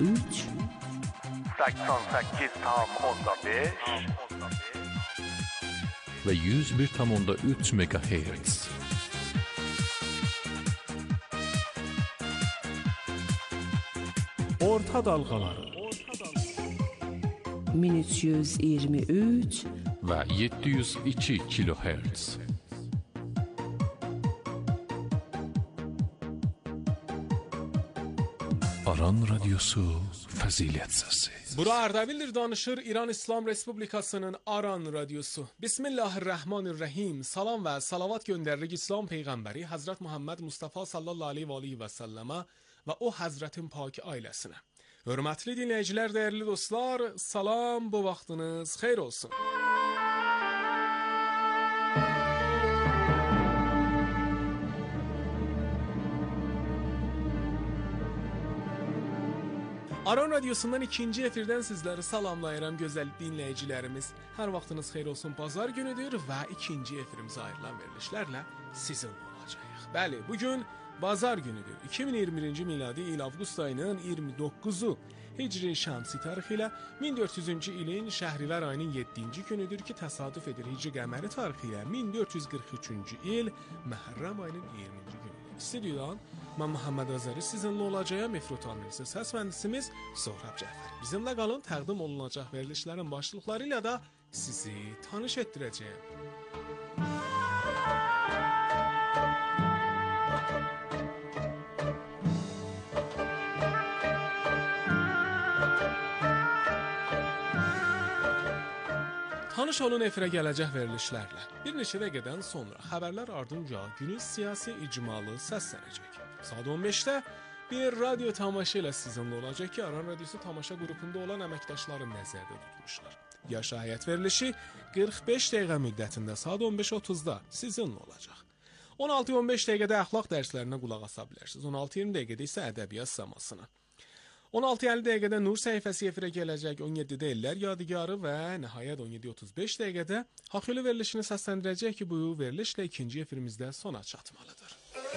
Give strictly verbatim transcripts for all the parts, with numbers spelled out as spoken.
üç seksen sekiz tam onda beş ve yüz bir tam onda üç megahertz. Orta dalgaları min üç yüz iyirmi üç ve yedi yüz iki kilohertz. Aran Radyosu Fəzilət Səsi. Bura Ardabildir danışır İran İslam Respublikasının Aran Radyosu. Bismillahirrahmanirrahim. Salam və salavat göndəririk İslam Peyğəmbəri Həzrət Muhammed Mustafa sallallahu aleyhi və aleyhi və səlləmə və o Həzrətin pak ailəsinə. Hörmətli dinləyicilər, dəyərli dostlar, salam, bu vaxtınız xeyir olsun. Aran Radyosu'ndan ikinci efirdən sizləri salamlayıram gözəl dinləyicilərimiz. Hər vaxtınız xeyir olsun, bazar günüdür və ikinci efirimizə ayrılan verilişlərlə sizinlə olacağıq. Bəli, bugün bazar günüdür. iki min iyirmi birinci miladi il avqust ayının iyirmi doqquzu Hicri Şəmsi tarixi ilə min dörd yüzüncü ilin Şəhrivər ayının yeddinci günüdür ki, təsadüf edir Hicri qəməri tarixi ilə min dörd yüz qırx üçüncü il Məhərrəm ayının iyirminci günüdür. Stüdyodan mən Muhammed Azəri sizinlə olacağım. Efrutan isə səs mühəndisimiz Sohrab Cəfəri. Bizimlə qalın, təqdim olunacaq verilişlərin başlıqları ilə də sizi tanış etdirəcəyəm. Tanış olun efirə gələcək verilişlərlə. Bir neçə dəqiqədən sonra xəbərlər ardınca günün siyasi icmalı səslənəcək. Saat on beşdə bir radyo tamaşa ilə sizinlə olacaq ki, Aran Radyosu tamaşa qrupunda olan əməkdaşları nəzərdə tutmuşlar. Yaşa həyat verilişi qırx beş dəqiqə müddətində saat on beş otuzda sizinlə olacaq. on altı on beş dəqiqədə əxlaq dərslərinə qulaq asa bilərsiniz. on altı iyirmi dəqiqədə isə ədəbiyyat səmasına. on altı əlli dəqiqədə Nur səhifəsi efirə gələcək, on yeddidə Ellər Yadigarı və nəhayət on yeddi otuz beş dəqiqədə Xaxılı verilişini səsləndirəcək ki, bu verilişlə ikinci efirimizdə sona çatmalıdır.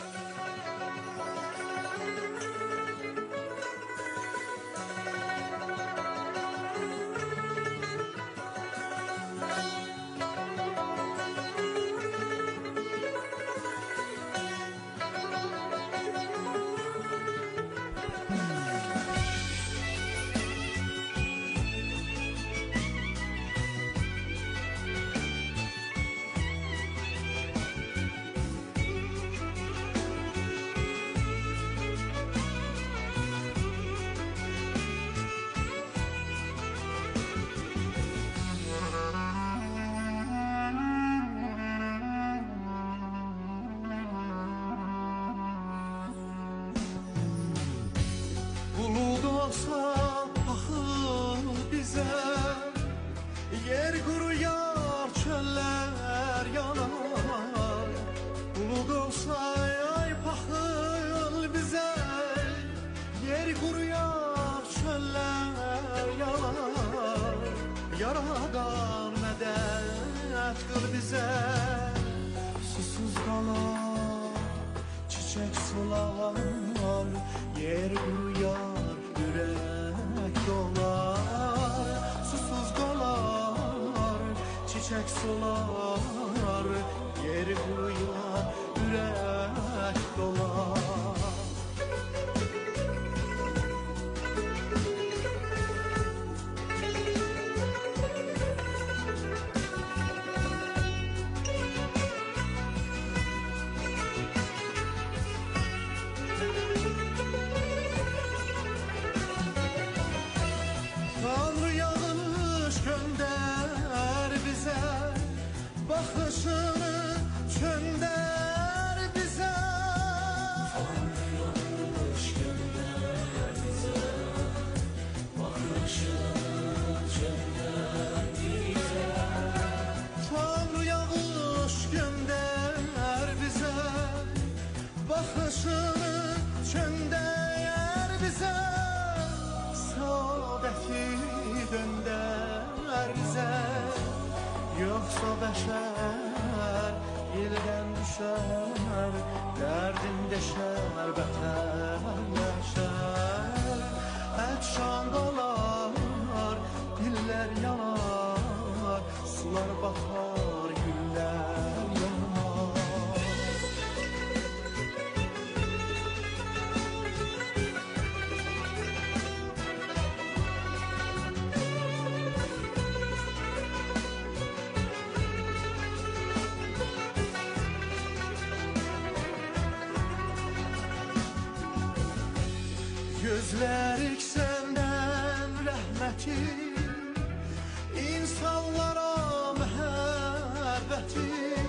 Yaradan mədət qıl bizə, susuz qalar, çiçək solar, yer quruyar, ürək dolar. Susuz qalar, çiçək solar, yer quruyar, ürək dolar. Baxışını çöndər bizə, Yoxsa bəşər ildən düşər, dərdim deşər, bətər yaşar. Əç Axşam dolar, dillər yanar, sular batar, güllər yanar. Gözlərik səndən rəhməti, insanlara məhəbbəti.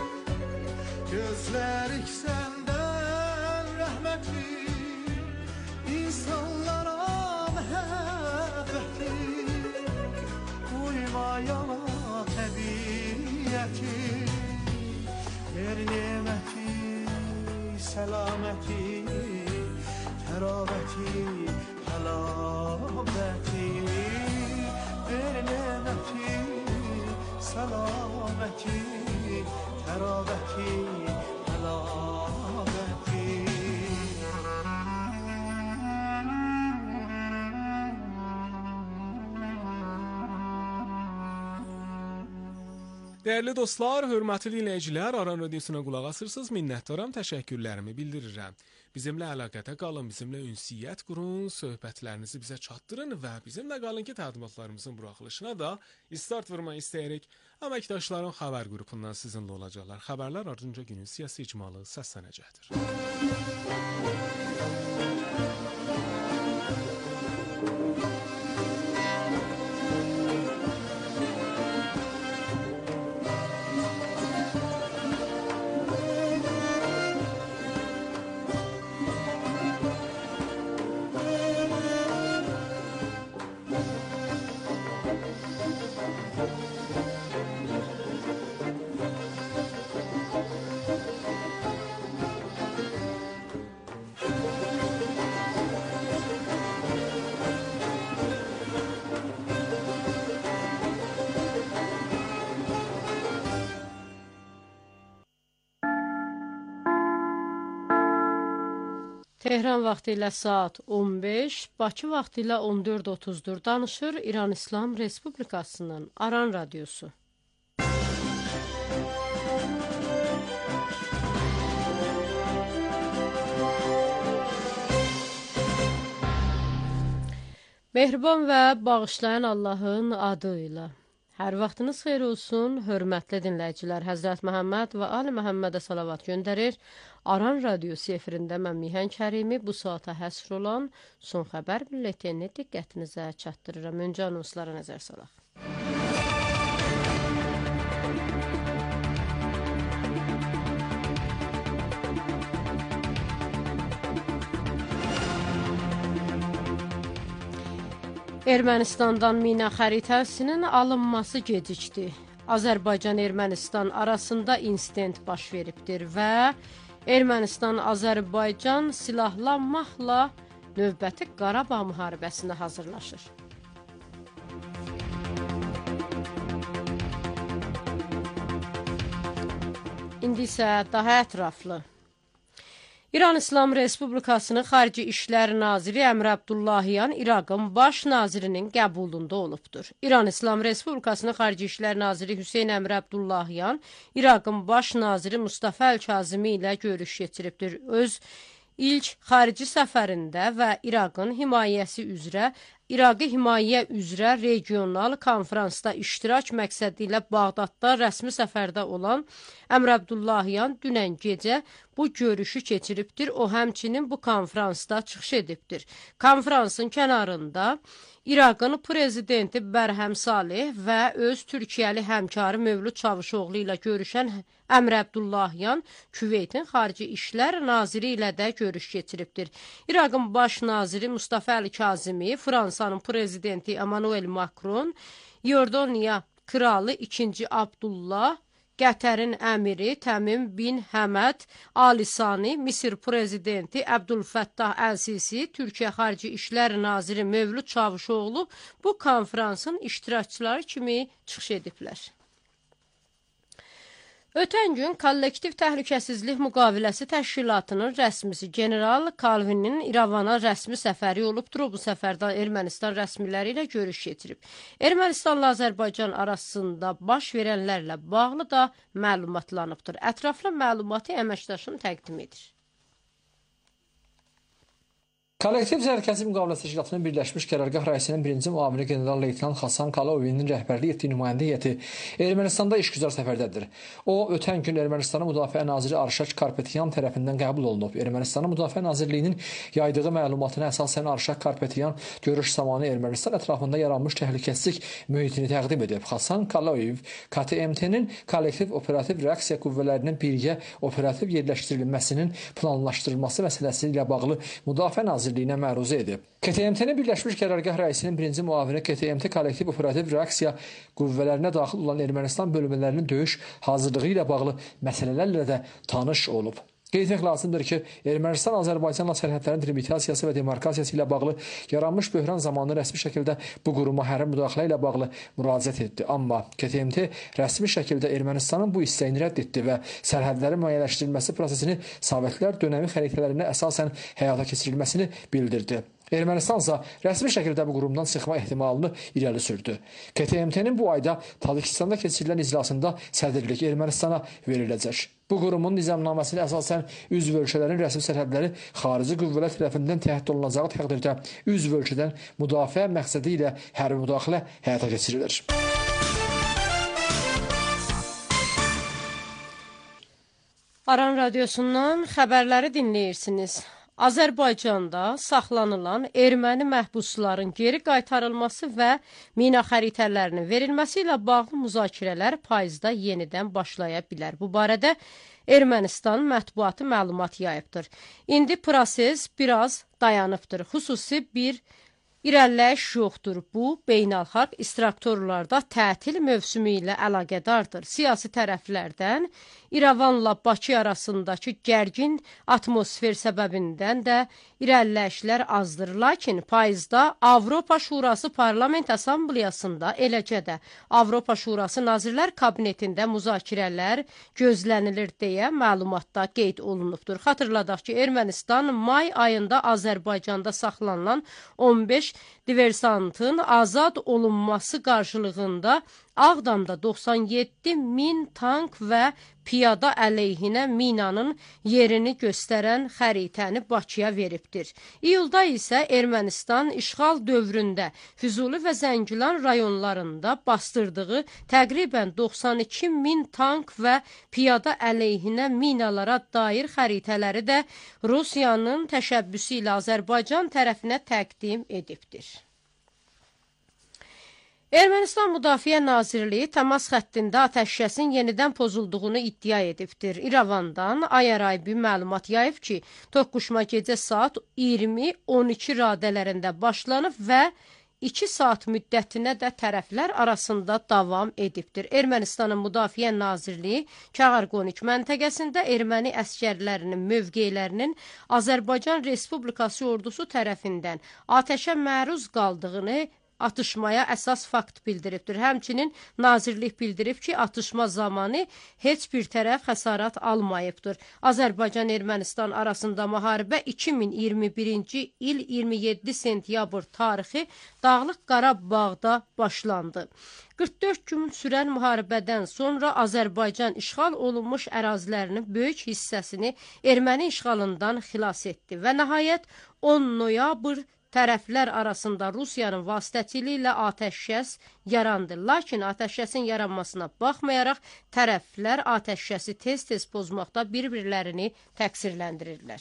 Gözlərik səndən rəhməti, insanlara məhəbbəti. Uyma yana təbiyyəti, ver neməti, səlaməti, təravəti, həlabəti, ver neməti, səlaməti, təravəti, həlabəti. Değerli dostlar, hörmətli dinləyicilər, Aran Radiosuna qulaq asırsınız. Minnətdaram, təşəkkürlərimi bildirirəm. Bizimlə əlaqədə qalın, bizimlə ünsiyyət qurun, söhbətlərinizi bizə çatdırın və bizimlə qalın ki, təqdimatlarımızın buraxılışına da start vurma istəyirik. Əməkdaşların xəbər qrupundan sizinlə olacaqlar. Xəbərlər ardınca günün siyasi icmalı səslənəcəkdir. Tehran vaxtı ilə saat on beş, Bakı vaxtı ilə on dörd otuzdur. Danışır İran İslam Respublikasının Aran Radiosu. Mehriban və bağışlayan Allahın adı ilə. Hər vaxtınız xeyir olsun, hörmətli dinləyicilər. Həzrət Məhəmməd və Ali Məhəmmədə salavat göndərir. Aran Radiosu efirində mən Mihan Kərimi bu saata həsr olan son xəbər bülletini diqqətinizə çatdırıram. Öncə anonslara nəzər salaq. Ermənistandan mina xəritəsinin alınması gecikdi. Azərbaycan-Ermənistan arasında insident baş veribdir və Ermənistan-Azərbaycan silahlanmaqla növbəti Qarabağ müharibəsinə hazırlaşır. İndi isə daha ətraflı. İran İslam Respublikasının Xarici İşlər Naziri Əmr Abdullahiyan İraqın baş nazirinin qəbulunda olubdur. İran İslam Respublikasının Xarici İşlər Naziri Hüseyn Əmr Abdullahiyan İraqın baş naziri Mustafa Əl-Kazimi ilə görüş keçiribdir. Öz ilk xarici səfərində və İraqın himayəsi üzrə İraqı himayə üzrə regional konferansda iştirak məqsədi ilə Bağdadda rəsmi səfərdə olan Əmr Abdullahiyan dünən gecə bu görüşü keçiribdir. O həmçinin bu konferansda çıxış edibdir. Konferansın kənarında İraqın prezidenti Bərhəm Salih və öz Türkiyəli həmkarı Mövlud Çavuşoğlu ilə görüşən Əmr Abdullahiyan Küveytin Xarici İşlər Naziri ilə də görüş keçiribdir. İraqın baş naziri Mustafa Əl-Kazimi, Fransanın prezidenti Emmanuel Macron, Yordaniya kralı ikinci Abdullah, Qətərin əmiri Təmim bin Həməd Alisani, Misir prezidenti Əbdülfəttah Əl-Sisi, Türkiyə Xarici İşlər Naziri Mövlud Çavuşoğlu bu konferansın iştirakçıları kimi çıxış ediblər. Ötən gün Kollektiv Təhlükəsizlik Müqaviləsi Təşkilatının rəsmisi General Kalvinin İrəvana rəsmi səfəri olubdur. O bu səfərdə Ermənistan rəsmiləri ilə görüş keçirib. Ermənistanla Azərbaycan arasında baş verənlərlə bağlı da məlumatlanıbdır. Ətraflı məlumatı əməkdaşım təqdim edir. Kollektiv Təhlükəsizlik Müqaviləsi Təşkilatının Birləşmiş Qərargah rəisinin birinci müavini general-leytenant Xasan Kalovinin rəhbərlik etdiyi nümayəndə heyəti Ermənistanda işgüzar səfərdədir. O, ötən gün Ermənistanın Müdafiə naziri Arşak Karpetyan tərəfindən qəbul olunub. Ermənistanın Müdafiə Nazirliyinin yaydığı məlumatına əsasən Arşak Karpetyan görüş zamanı Ermənistan ətrafında yaranmış təhlükəsizlik mühitini təqdim edib. Xasan Kalov, K T M T-nin kollektiv operativ reaksiya qüvvələrinin birgə operativ yerləşdirilməsinin planlaşdırılması məsələsi ilə bağlı Müdafiə Nazirliyinə məruzə edib. K T M T-nin Birləşmiş Qərargah rəisinin birinci müavini K T M T kollektiv operativ reaksiya qüvvələrinə daxil olan Ermənistan bölmələrinin döyüş hazırlığı ilə bağlı məsələlərlə də tanış olub. Qeyd etmək lazımdır ki, Ermənistan Azərbaycanla sərhədlərin delimitasiyası və demarkasiyası ilə bağlı yaranmış böhran zamanı rəsmi şəkildə bu quruma hərbi müdaxilə ilə bağlı müraciət etdi. Amma K T M T rəsmi şəkildə Ermənistanın bu istəyini rədd etdi və sərhədlərin müəyyənləşdirilməsi prosesini Sovetlər dönəmi xəritələrinə əsasən həyata keçirilməsini bildirdi. Ermənistan isə rəsmi şəkildə bu qurumdan çıxma ehtimalını irəli sürdü. K T M T-nin bu ayda Tacikistanda keçirilən iclasında sədrlik Ermənistana veriləcək. Bu qurumun nizamnaməsinə əsasən üzv ölkələrin rəsmi sərhədləri xarici qüvvələr tərəfindən təhdid olunacağı təqdirdə üzv ölkədən müdafiə məqsədi ilə hərbi müdaxilə həyata keçirilir. Aran radiosundan xəbərləri dinləyirsiniz. Azərbaycanda saxlanılan erməni məhbusların geri qaytarılması və mina xəritələrinin verilməsi ilə bağlı müzakirələr payızda yenidən başlaya bilər. Bu barədə Ermənistan mətbuatı məlumat yayıbdır. İndi proses biraz dayanıbdır. Xüsusi bir irəliləyiş yoxdur. Bu, beynəlxalq instruktorlarda tətil mövsümü ilə əlaqədardır. Siyasi tərəflərdən İrəvanla Bakı arasındakı gərgin atmosfer səbəbindən də irəliləyişlər azdır. Lakin payızda Avropa Şurası Parlament Assambleyasında, eləcə də Avropa Şurası Nazirlər Kabinetində müzakirələr gözlənilir deyə məlumatda qeyd olunubdur. Xatırladaq ki, Ermənistan may ayında Azərbaycanda saxlanılan on beş diversantın azad olunması qarşılığında Ağdamda doxsan yeddi min tank və piyada əleyhinə minanın yerini göstərən xəritəni Bakıya veribdir. İyulda isə Ermənistan işğal dövründə Füzuli və Zəngilan rayonlarında bastırdığı təqribən doxsan iki min tank və piyada əleyhinə minalara dair xəritələri də Rusiyanın təşəbbüsü ilə Azərbaycan tərəfinə təqdim edibdir. Ermənistan Müdafiə Nazirliyi təmas xəttində atəşkəsin yenidən pozulduğunu iddia edibdir. İrəvandan Ayaray bir məlumat yayıb ki, toqquşma gecə saat iyirmi on iki radələrində başlanıb və iki saat müddətinə də tərəflər arasında davam edibdir. Ermənistanın Müdafiə Nazirliyi Çağarqonik məntəqəsində erməni əskərlərinin mövqelərinin Azərbaycan Respublikası ordusu tərəfindən atəşə məruz qaldığını atışmaya əsas fakt bildiribdir. Həmçinin nazirlik bildirib ki, atışma zamanı heç bir tərəf xəsarət almayıbdır. Azərbaycan-Ermənistan arasında müharibə iki min iyirmi birinci il iyirmi yeddi sentyabr tarixi Dağlıq Qarabağda başlandı. qırx dörd gün sürən müharibədən sonra Azərbaycan işğal olunmuş ərazilərinin böyük hissəsini erməni işğalından xilas etdi və nəhayət on noyabr tərəflər arasında Rusiyanın vasitəçiliyi ilə atəşkəs yarandı. Lakin atəşkəsin yaranmasına baxmayaraq tərəflər atəşkəsi tez-tez pozmaqda bir-birlərini təqsirləndirirlər.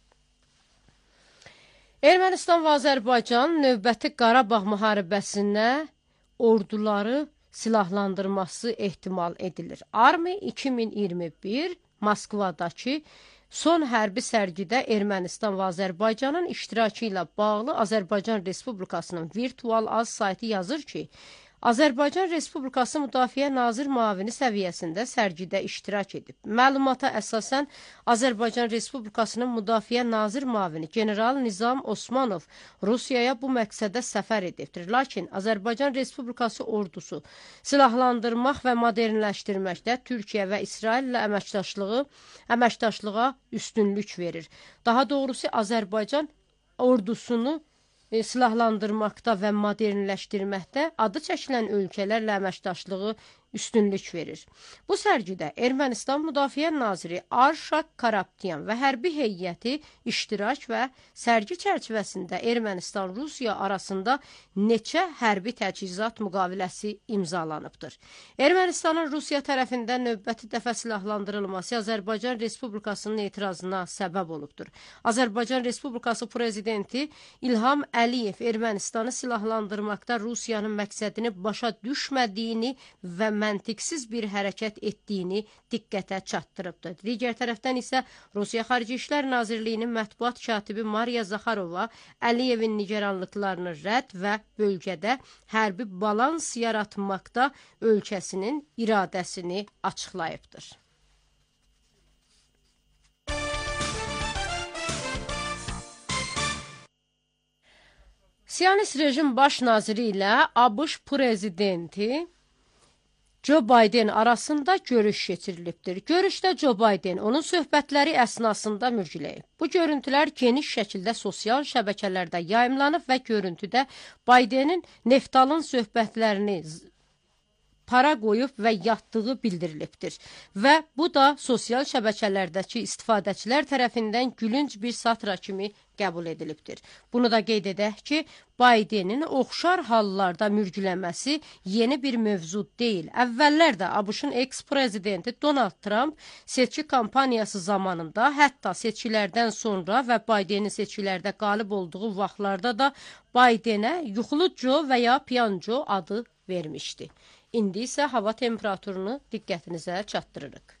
Ermənistan və Azərbaycan növbəti Qarabağ müharibəsinə orduları silahlandırması ehtimal edilir. Armi iki min iyirmi bir Moskvadakı son hərbi sərgidə Ermənistan və Azərbaycanın iştirakı ilə bağlı Azərbaycan Respublikasının virtual az saytı yazır ki, Azərbaycan Respublikası Müdafiə Nazir Müavini səviyyəsində sərgidə iştirak edib. Məlumata əsasən Azərbaycan Respublikasının Müdafiə Nazir Müavini General Nizam Osmanov Rusiyaya bu məqsədə səfər edibdir. Lakin Azərbaycan Respublikası ordusu silahlandırmaq və modernləşdirməkdə Türkiyə və İsrail ilə əməkdaşlığı, əməkdaşlığa üstünlük verir. Daha doğrusu Azərbaycan ordusunu E, silahlandırmaqda və modernləşdirməkdə adı çəkilən ölkələrlə əməkdaşlığı üstünlük verir. Bu sərgidə Ermənistan Müdafiə Naziri Arşak Karapetyan və hərbi heyəti iştirak və sərgi çərçivəsində Ermənistan-Rusiya arasında neçə hərbi təchizat müqaviləsi imzalanıbdır. Ermənistanın Rusiya tərəfindən növbəti dəfə silahlandırılması Azərbaycan Respublikasının etirazına səbəb olubdur. Azərbaycan Respublikası Prezidenti İlham Əliyev Ermənistanı silahlandırmaqda Rusiyanın məqsədini başa düşmədiyini və məntiqsiz bir hərəkət etdiyini diqqətə çatdırıbdır. Digər tərəfdən isə Rusiya Xarici İşlər Nazirliyinin mətbuat katibi Mariya Zaxarova Əliyevin nigaranlıqlarını rədd və bölgədə hərbi balans yaratmaqda ölkəsinin iradəsini açıqlayıbdır. Siyonist rejim baş naziri ilə ABŞ prezidenti Joe Biden arasında görüş keçirilibdir. Görüşdə Joe Biden onun söhbətləri əsnasında mürgüləyib. Bu görüntülər geniş şəkildə sosial şəbəkələrdə yayımlanıb və görüntüdə Bidenin Neftalın söhbətlərini para qoyub və yatdığı bildirilibdir. Və bu da sosial şəbəkələrdəki istifadəçilər tərəfindən gülünc bir satra kimi qəbul edilibdir. Bunu da qeyd edək ki, Bidenin oxşar hallarda mürgüləməsi yeni bir mövzu deyil. Əvvəllər də ABŞ-ın eks-prezidenti Donald Trump seçki kampaniyası zamanında, hətta seçkilərdən sonra və Bidenin seçkilərdə qalib olduğu vaxtlarda da Bidenə yuxulu Joe və ya Piyan Joe adı vermişdi. İndi isə hava temperaturunu diqqətinizə çatdırırıq.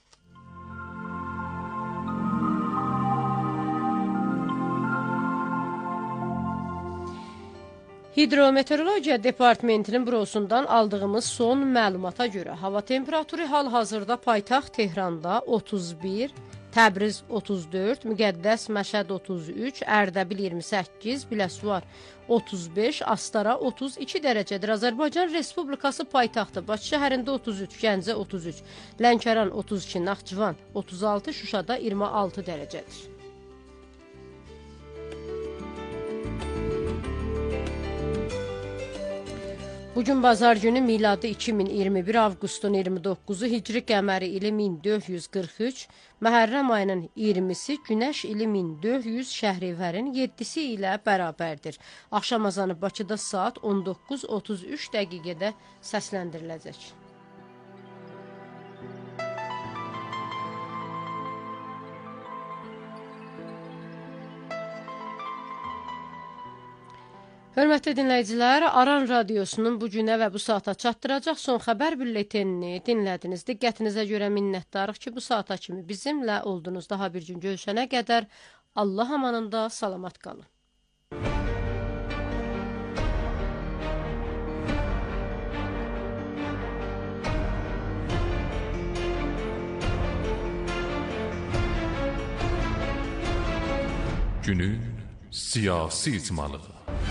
Hidrometeorologiya Departamentinin bürosundan aldığımız son məlumata görə hava temperaturu hal-hazırda paytaxt Tehranda otuz bir, Təbriz otuz dörd, Müqəddəs Məşəd otuz üç, Ərdəbil iyirmi səkkiz, Biləsuvar otuz beş, Astara otuz iki dərəcədir. Azərbaycan Respublikası paytaxtı Bakı şəhərində otuz üç, Gəncə otuz üç, Lənkəran otuz iki, Naxçıvan otuz altı, Şuşada iyirmi altı dərəcədir. Bugün bazar günü miladı iki min iyirmi bir avqustun iyirmi doqquzu, hicri qəməri ili min dörd yüz qırx üç, Məhərrəm ayının iyirmisi, Günəş ili min dörd yüz, Şəhrivərin yeddisi ilə bərabərdir. Axşam azanı Bakıda saat on doqquz otuz üç dəqiqədə səsləndiriləcək. Hörmətli dinləyicilər, Aran Radiosunun bu günə və bu saata çatdıracaq son xəbər bülletenini dinlədiniz. Diqqətinizə görə minnətdarıq ki, bu saata kimi bizimlə oldunuz. Daha bir gün görüşənə qədər Allah amanında salamat qalın. Günün siyasi icmalığı.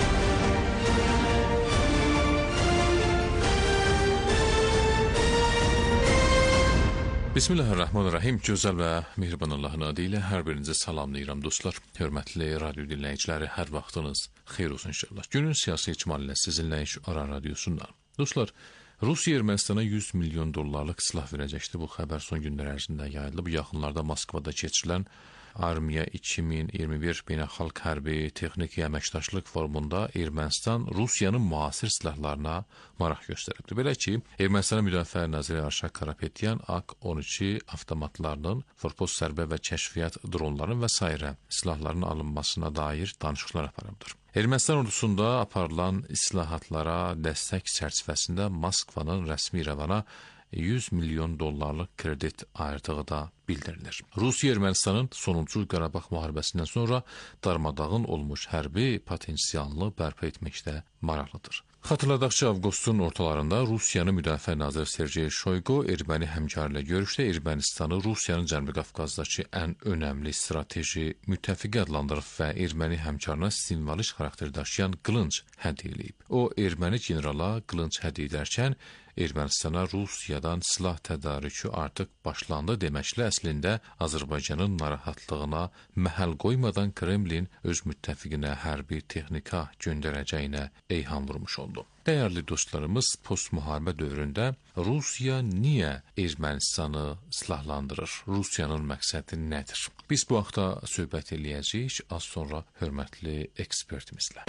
Bismillahirrahmanirrahim. Gözəl və mehriban Allahın adı ilə hər birinizə salamlayıram dostlar. Hörmətli radio dinləyiciləri, hər vaxtınız xeyir olsun inşallah. Günün siyasi icmalı ilə sizinləyik Aran Radiosundan. Dostlar, Rusiya Ermənistana yüz milyon dollarlıq silah verəcəkdi. Bu xəbər son günlər ərzində yayıldı. Bu yaxınlarda Moskvada keçirilən Armiya iki min iyirmi bir Beynəlxalq Hərbi Texniki Əməkdaşlıq Forumunda Ermənistan Rusiyanın müasir silahlarına maraq göstəribdi. Belə ki, Ermənistanın Müdafiə Naziri Arşak Karapetyan A K on iki avtomatlarının, forpost zərbə və kəşfiyyat dronların və sairə silahların alınmasına dair danışıqlar aparıbdır. Ermənistan ordusunda aparılan islahatlara dəstək çərçivəsində Moskvanın rəsmi İrəvana yüz milyon dollarlıq kredit ayırdığı da bildirilir. Rusiya Ermənistanın sonuncu Qarabağ müharibəsindən sonra darmadağın olmuş hərbi potensialını bərpa etməkdə maraqlıdır. Xatırladaq ki, avqustun ortalarında Rusiyanın Müdafiə naziri Sergey Shoigu erməni həmkarı ilə görüşdə Ermənistanı Rusiyanın Cənubi Qafqazdakı ən önəmli strateji müttəfiqi adlandırıb və erməni həmkarına simvolik xarakter daşıyan qılınc hədiyyə edib. O, erməni generala qılınc hədiyyə edərkən Ermənistana Rusiyadan silah tədarükü artıq başlandı deməklə əslində Azərbaycanın narahatlığına məhəl qoymadan Kremlin öz müttəfiqinə hərbi texnika göndərəcəyinə eyham vurmuş oldu. Dəyərli dostlarımız, postmuharibə dövründə Rusiya niyə Ermənistanı silahlandırır? Rusiyanın məqsədi nədir? Biz bu haqda söhbət eləyəcəyik az sonra hörmətli ekspertimizlə.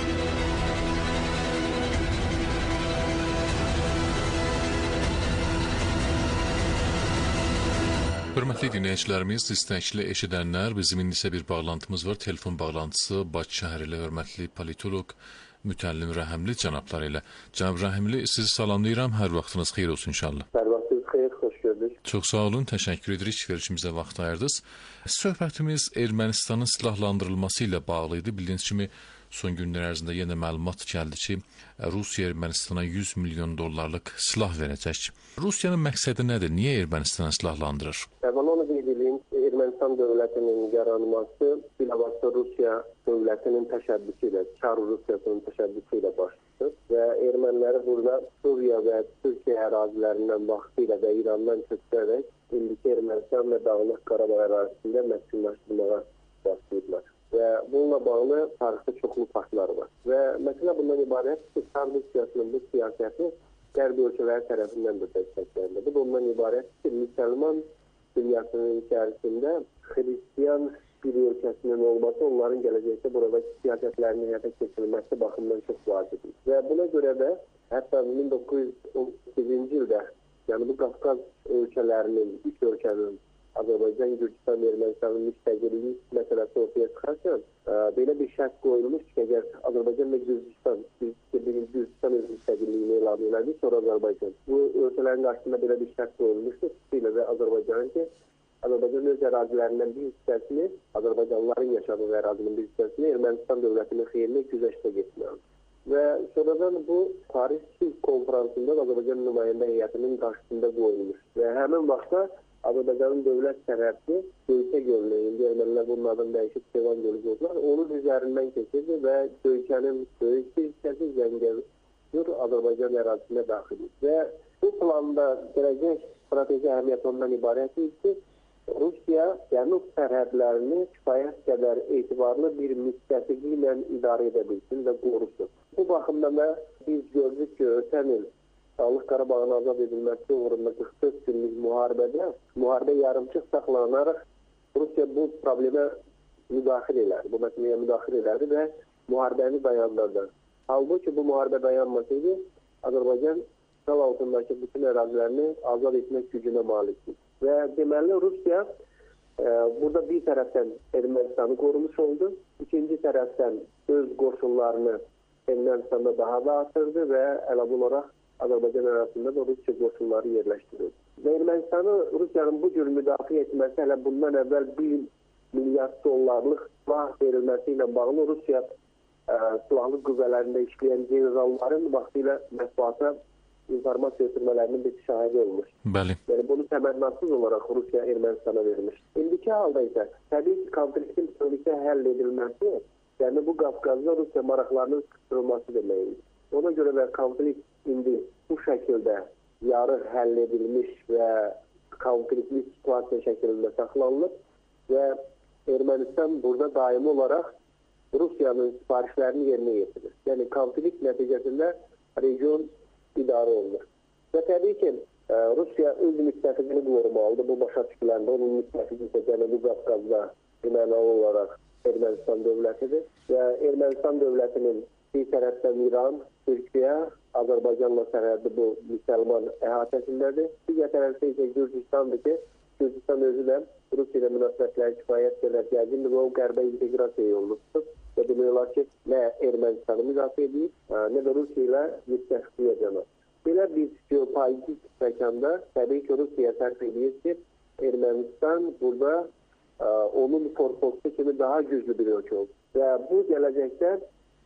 Hörmətli dinləyicilərimiz, istəkli eşidənlər, bizim indi isə bir bağlantımız var. Telefon bağlantısı Bakı şəhəri ilə hörmətli politoloq Mütəllim Rəhimli cənabları ilə. Cənab Rəhimli, sizi salamlayıram. Hər vaxtınız xeyir olsun inşallah. Hər vaxtınız xeyir, xoş gördük. Çox sağ olun, təşəkkür edirik verilişimizə vaxt ayırdınız. Söhbətimiz Ermənistanın silahlandırılması ilə bağlı idi. Bildiyiniz kimi son günlər ərzində yenə məlumat gəldi ki, Rusiya Ermənistana yüz milyon dollarlıq silah verəcək. Rusiyanın məqsədi nədir? Niyə Ermənistana silahlandırır? Əvvəl onu qeyd edeyim, Ermənistan dövlətinin yaranması bilavasitə Rusiya dövlətinin təşəbbüsü ilə, Çar Rusiyasının təşəbbüsü ilə başladı və erməniləri burada Suriya və Türkiyə ərazilərindən vaxtilə və İrandan köçürərək indiki Ermənistan və Dağlıq Qarabağ ərazisində məskunlaşdırmağa başlayıblar. Və bununla bağlı tarixdə çoxlu faktlar var. Və məsələ bundan ibarət ki, Çar Rusiyasının bu siyasəti qərb ölkələri tərəfindən də dəstəkləndi. Bu da ondan ibarət ki, müsəlman dünyasının içərisində Hristiyan bir ölkəsinin olması onların gələcəkdə buradakı siyasətlərini həyata keçirilməsi baxımından çox vacibdir. Və buna görə də hətta min doqquz yüz on sekizinci ildə, yəni bu Qafqaz ölkələrinin, üç ölkənin Azərbaycan, Gürcistan, Ermənistanın müstəqilliyi məsələsi ortaya çıxarkən belə bir şərt qoyulmuş ki, əgər Azərbaycan və Gürcistan Gürcistan öz müstəqilliyini elan elədi, sonra Azərbaycan. Bu ölkələrin qarşısında belə bir şərt qoyulmuşdur. Xüsusilə də Azərbaycanın ki, Azərbaycan öz ərazilərindən bir hissəsini, Azərbaycanlıların yaşadığı ərazinin bir hissəsini Ermənistan dövlətinin xeyrinə güzəştə getməlidir. Və sonradan bu Paris Sülh konferansında Azərbaycan nümayəndə heyətinin qarşısında qoyulmuş. Və həmin vaxtda Azərbaycanın dövlət sərhəddi Göyçə gölünə, indi ermənilər bunun adını dəyişib Sevan gölü qoydular. Onun üzərindən keçirdi və Göyçənin böyük bir hissəsi Zəngəzur Azərbaycan ərazisinə daxil idi. Və bu planda gələcək strateji əhəmiyyət ondan ibarət idi ki, Rusiya cənub sərhədlərini kifayət qədər etibarlı bir müttəfiqi ilə idarə edə bilsin və qorusun. Bu baxımdan da biz gördük ki, ötən il Dağlıq Qarabağın azad edilməsi uğrunda qırx dörd günlük müharibədə, müharibə yarımçıq saxlanaraq Rusiya bu problemə müdaxil elərdi, bu məsələyə müdaxil elərdi və müharibəni dayandırdı. Halbuki bu müharibə dayanmasaydı, Azərbaycan işğal altındakı bütün ərazilərini azad etmək gücünə malikdir. Və deməli Rusiya e, burada bir tərəfdən Ermənistanı qorumuş oldu, ikinci tərəfdən öz qoşunlarını Ermənistanda daha da artırdı və əlavə olaraq Azərbaycan arasında da Rusiya qoşunları yerləşdirildi. Və Ermənistanı Rusiyanın bu cür müdafiə etməsi hələ bundan əvvəl bir milyard dollarlıq silah verilməsi ilə bağlı Rusiya ə, silahlı qüvvələrində işləyən generalların vaxtilə mətbuata informasiya ötürmələrinin bir şahidi olmuş. Bəli. Yəni bunu təmənnasız olaraq Rusiya Ermənistana vermiş. İndiki halda isə təbii ki, konfliktin bütünlükdə həll edilməsi, yəni bu Qafqazda Rusiya maraqlarının sıxışdırılması deməkdir. Ona görə də konflikt indi bu şəkildə yarı həll edilmiş və konfliktli situasiya şəklində saxlanılır və Ermənistan burada daimi olaraq Rusiyanın sifarişlərini yerinə yetirir. Yəni konflikt nəticəsində region idarə olunur. Və təbii ki, Rusiya öz müttəfiqini qorumalıdır. Bu başa düşüləndə onun müttəfiqi isə Cənubi Qafqazda deməli olaraq Ermənistan dövlətidir və Ermənistan dövlətinin bir tərəfdən İran, Türkiyə, Azərbaycanla sərhəddi bu müsəlman əhatəsindədir. Digər tərəfdə isə Gürcistandır ki, Gürcistan özü də Rusiya ilə münasibətləri kifayət qədər gərgindir və o qərbə inteqrasiya yolunu tutub. Və demək olar ki, nə Ermənistanı müdafiə edib, nə də Rusiya ilə müttəfiqliyə cənab. Belə bir geopolitik məkanda təbii ki, Rusiya sərf edir ki, Ermənistan burada ə, onun forpostu kimi daha güclü bir ölkə olur. Və bu gələcəkdə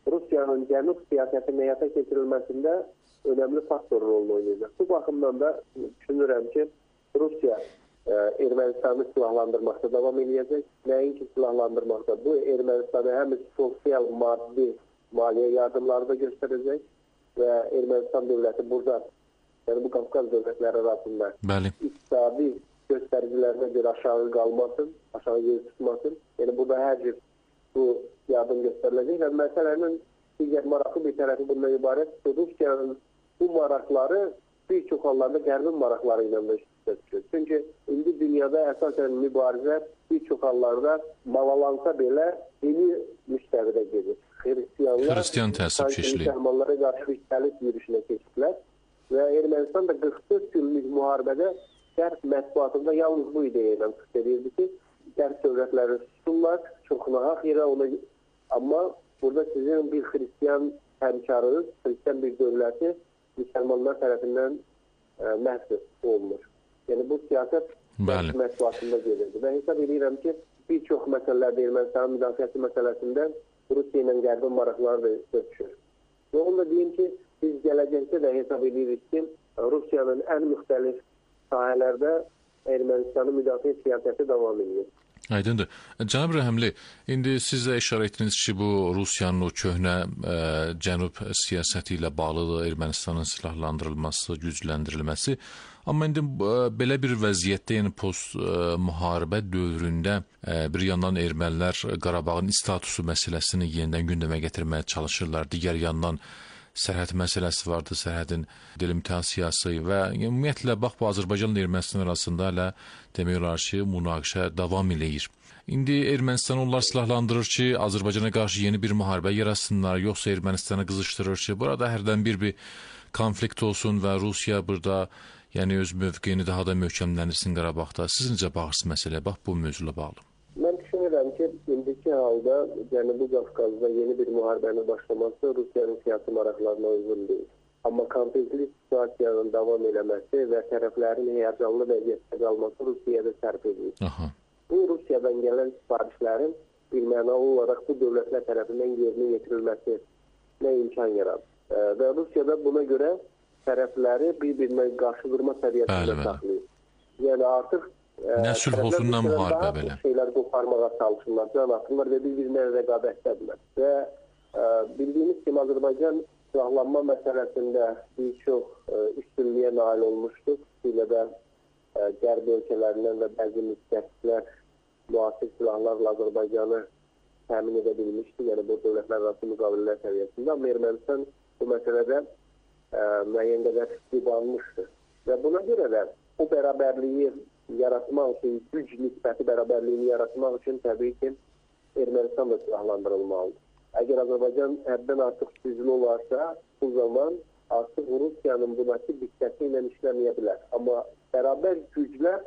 Rusiyanın cənub siyasətinin həyata keçirilməsində önəmli faktor rolunu oynayacaq. Bu baxımdan da düşünürəm ki, Rusiya e, Ermənistanı silahlandırmaqda davam edəcək. Nəinki silahlandırmaqda, bu Ermənistanı həm sosial, maddi, maliyyə yardımları da göstərəcək və Ermənistan dövləti burada, yəni bu Qafqaz dövlətləri arasında Bəli. iqtisadi göstəricilərinə görə aşağı qalmasın, aşağı yer tutmasın. Yəni burada hər cür bu yardım göstəriləcək və məsələnin digər maraqlı bir tərəfi bundan ibarət ki, Rusiyanın bu maraqları bir çox hallarda qərbin maraqları ilə də iştirak edir. Çünki indi dünyada əsasən mübarizə bir çox hallarda malalansa belə yeni müstəvidə gedir. Xristiyanlar Xristiyan təəssübkeşliyi müsəlmanlara qarşı bir təlit yürüşünə keçdilər və Ermənistan da qırx dörd günlük müharibədə Qərb mətbuatında yalnız bu ideya ilə çıxış edirdi ki, Qərb dövlətləri sussunlar, çox nahaq yerə ona, amma burada sizin bir Xristiyan həmkarınız, Xristiyan bir dövləti müsəlmanlar tərəfindən ə, məhv olunur. Yəni bu siyasət mətbuatında gedirdi. Və hesab edirəm ki, bir çox məsələlərdə Ermənistanın müdafiəsi məsələsində Rusiya ilə Qərbin maraqları da üstə düşür. Və onu da deyim ki, biz gələcəkdə də hesab edirik ki, Rusiyanın ən müxtəlif sahələrdə Ermənistanın müdafiə siyasəti davam edir. Aydındır. Cənab Rəhimli, indi siz də işarə etdiniz ki, bu Rusiyanın o köhnə ə, cənub siyasəti ilə bağlıdır, Ermənistanın silahlandırılması, gücləndirilməsi. Amma indi ə, belə bir vəziyyətdə, yəni post ə, müharibə dövründə ə, bir yandan ermənilər Qarabağın statusu məsələsini yenidən gündəmə gətirməyə çalışırlar. Digər yandan sərhəd məsələsi vardı, sərhədin delimitasiyası və ümumiyyətlə bax bu Azərbaycanla Ermənistan arasında hələ demək olar ki, münaqişə davam eləyir. İndi Ermənistan onlar silahlandırır ki, Azərbaycana qarşı yeni bir müharibə yaratsınlar, yoxsa Ermənistanı qızışdırır ki, burada hərdən bir bir konflikt olsun və Rusiya burada yəni öz mövqeyini daha da möhkəmləndirsin Qarabağda. Siz necə baxırsınız məsələyə, bax bu mövzuyla bağlı? Mən düşünürəm ki, indiki halda Cənubi Qafqazda yeni bir müharibənin başlaması Rusiyanın siyasi maraqlarına uyğun deyil. Amma konfliktli situasiyanın davam eləməsi və tərəflərin həyəcanlı vəziyyətdə qalması Rusiyada sərf edilir. Aha. Bu Rusiyadan gələn sifarişlərin bilmənalı olaraq bu dövlətlər tərəfindən yerinə yetirilməsinə imkan yaradır. Və Rusiyada buna görə tərəfləri bir-birinə qarşı durma səviyyəsində saxlayır. Yəni artıq nə sülh olsun, nə müharibə belə. Şeylər qoparmağa çalışırlar, can atırlar və bir-birinə rəqabətdədirlər. Və ə, bildiyimiz kimi Azərbaycan silahlanma məsələsində bir çox ə, üstünlüyə nail olmuşdur. Xüsusilə də ə, Qərb ölkələrindən və bəzi müstəqilər müasir silahlarla Azərbaycanı təmin edə bilmişdir. Yəni bu dövlətlər arası müqavilələr səviyyəsində. Amma Ermənistan bu məsələdə ə, müəyyən qədər istiqbalmışdır. Və buna görə də o bərabərliyi yaratmaq üçün, güc nisbəti bərabərliyini yaratmaq üçün təbii ki, Ermənistan da silahlandırılmalıdır. Əgər Azərbaycan həddən artıq güclü olarsa, bu zaman artıq Rusiyanın bundakı diqqəti ilə işləməyə bilər. Amma bərabər güclər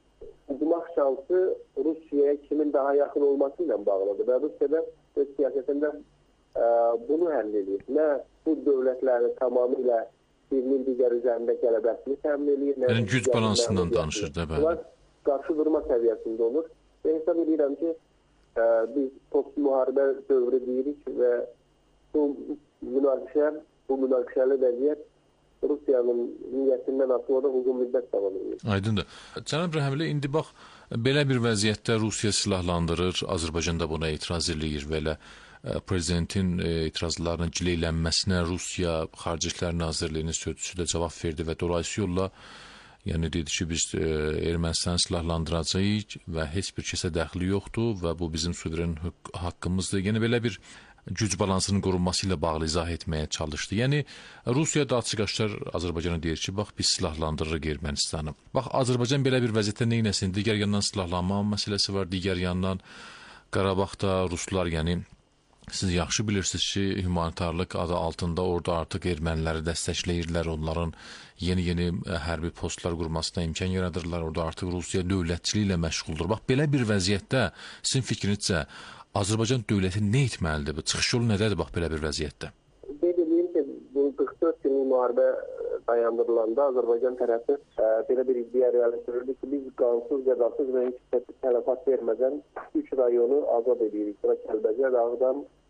udmaq şansı Rusiyaya kimin daha yaxın olması ilə bağlıdır. Və Rusiyada öz siyasətində ə, bunu həll edir. Nə bu dövlətləri tamamilə birinin digər üzərində qələbəsini təmin edir. Yəni güc balansından danışır da bəli. Bunlar qarşı durma səviyyəsində olur. Və hesab edirəm ki, ə, biz post müharibə dövrü deyirik və bu münaqişə, bu münaqişəli vəziyyət Rusiyanın niyyətindən asılı olaraq uzun müddət davam edir. Aydındır. Cənab Rəhimli, indi bax belə bir vəziyyətdə Rusiya silahlandırır, Azərbaycan da buna etiraz eləyir və elə prezidentin etirazlarının gileylənməsinə Rusiya Xarici İşlər Nazirliyinin sözçüsü də cavab verdi və dolayısıyla yəni dedi ki, biz Ermənistanı silahlandıracağıq və heç bir kəsə dəxli yoxdur və bu bizim suveren haqqımızdır. Yəni belə bir güc balansının qorunması ilə bağlı izah etməyə çalışdı. Yəni Rusiya da açıq-aşkar Azərbaycana deyir ki, bax biz silahlandırırıq Ermənistanı. Bax Azərbaycan belə bir vəziyyətdə nə etsin? Digər yandan silahlanma məsələsi var, digər yandan Qarabağda Ruslar, yəni siz yaxşı bilirsiniz ki, humanitarlıq adı altında orada artıq erməniləri dəstəkləyirlər, onların yeni-yeni hərbi postlar qurmasına imkan yaradırlar, orada artıq Rusiya dövlətçiliyi ilə məşğuldur. Bax, belə bir vəziyyətdə sizin fikrinizcə Azərbaycan dövləti nə etməlidir? Çıxış yolu nədədir bax belə bir vəziyyətdə? Qeyd edeyim ki, bu qırx dörd günlük müharibə dayandırılanda Azərbaycan tərəfi ə, belə bir iddia irəliləşdirirdi ki, biz qansız, qədalsız və heç tələfat vermədən üç rayonu azad edirik. Bura Kəlbəcər, Ağdam,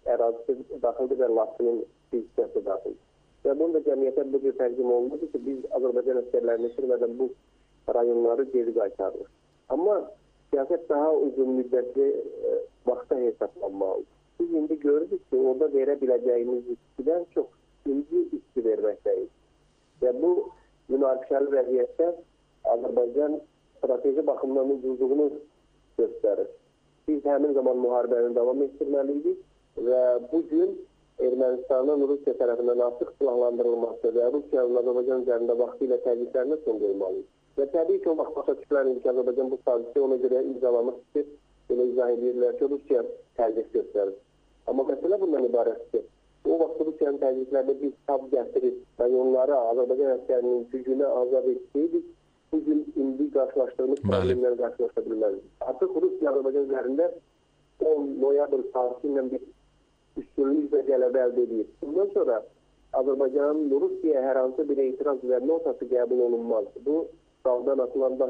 ərazisi daxildir və Laçının bir hissəsi daxildir. Və bunun da cəmiyyətə bu cür tərcümə olunur ki, biz Azərbaycan əsgərlərini itirmədən bu rayonları geri qaytarırıq. Amma siyasət daha uzun müddətli e, vaxta hesablanmalıdır. Biz indi görürük ki, orada verə biləcəyimiz istidən çox ikinci isti verməkdəyiz. Və bu münaqişəli vəziyyətdə Azərbaycan strateji baxımdan uzunluğunu göstərir. Biz həmin zaman müharibəni davam etdirməliydik və bu gün Ermənistanın Rusiya tərəfindən artıq silahlandırılması və Rusiyanın Azərbaycan üzərində vaxtı ilə təzyiqlərinə son qoymalıyıq. Və təbii ki, o vaxt başa düşüləndir ki, Azərbaycan bu sazişi ona görə imzalamaq ki, belə izah edirlər ki, Rusiya təzyiq göstərir. Amma məsələ bundan ibarətdir ki, o vaxt Rusiyanın təzyiqlərini biz tab gətirib və onları Azərbaycan əsgərinin gücünə azad etsəydik, bu gün indi qarşılaşdığımız problemləri qarşılaşa bilməlidir. Artıq Rusiya Azərbaycan üzərində on noyabr tarixi ilə bir üstünlük və qələbə əldə edir. Bundan sonra Azərbaycanın Rusiyaya hər hansı bir etiraz və notası qəbul olunmazdır. Bu daldan atılan daş.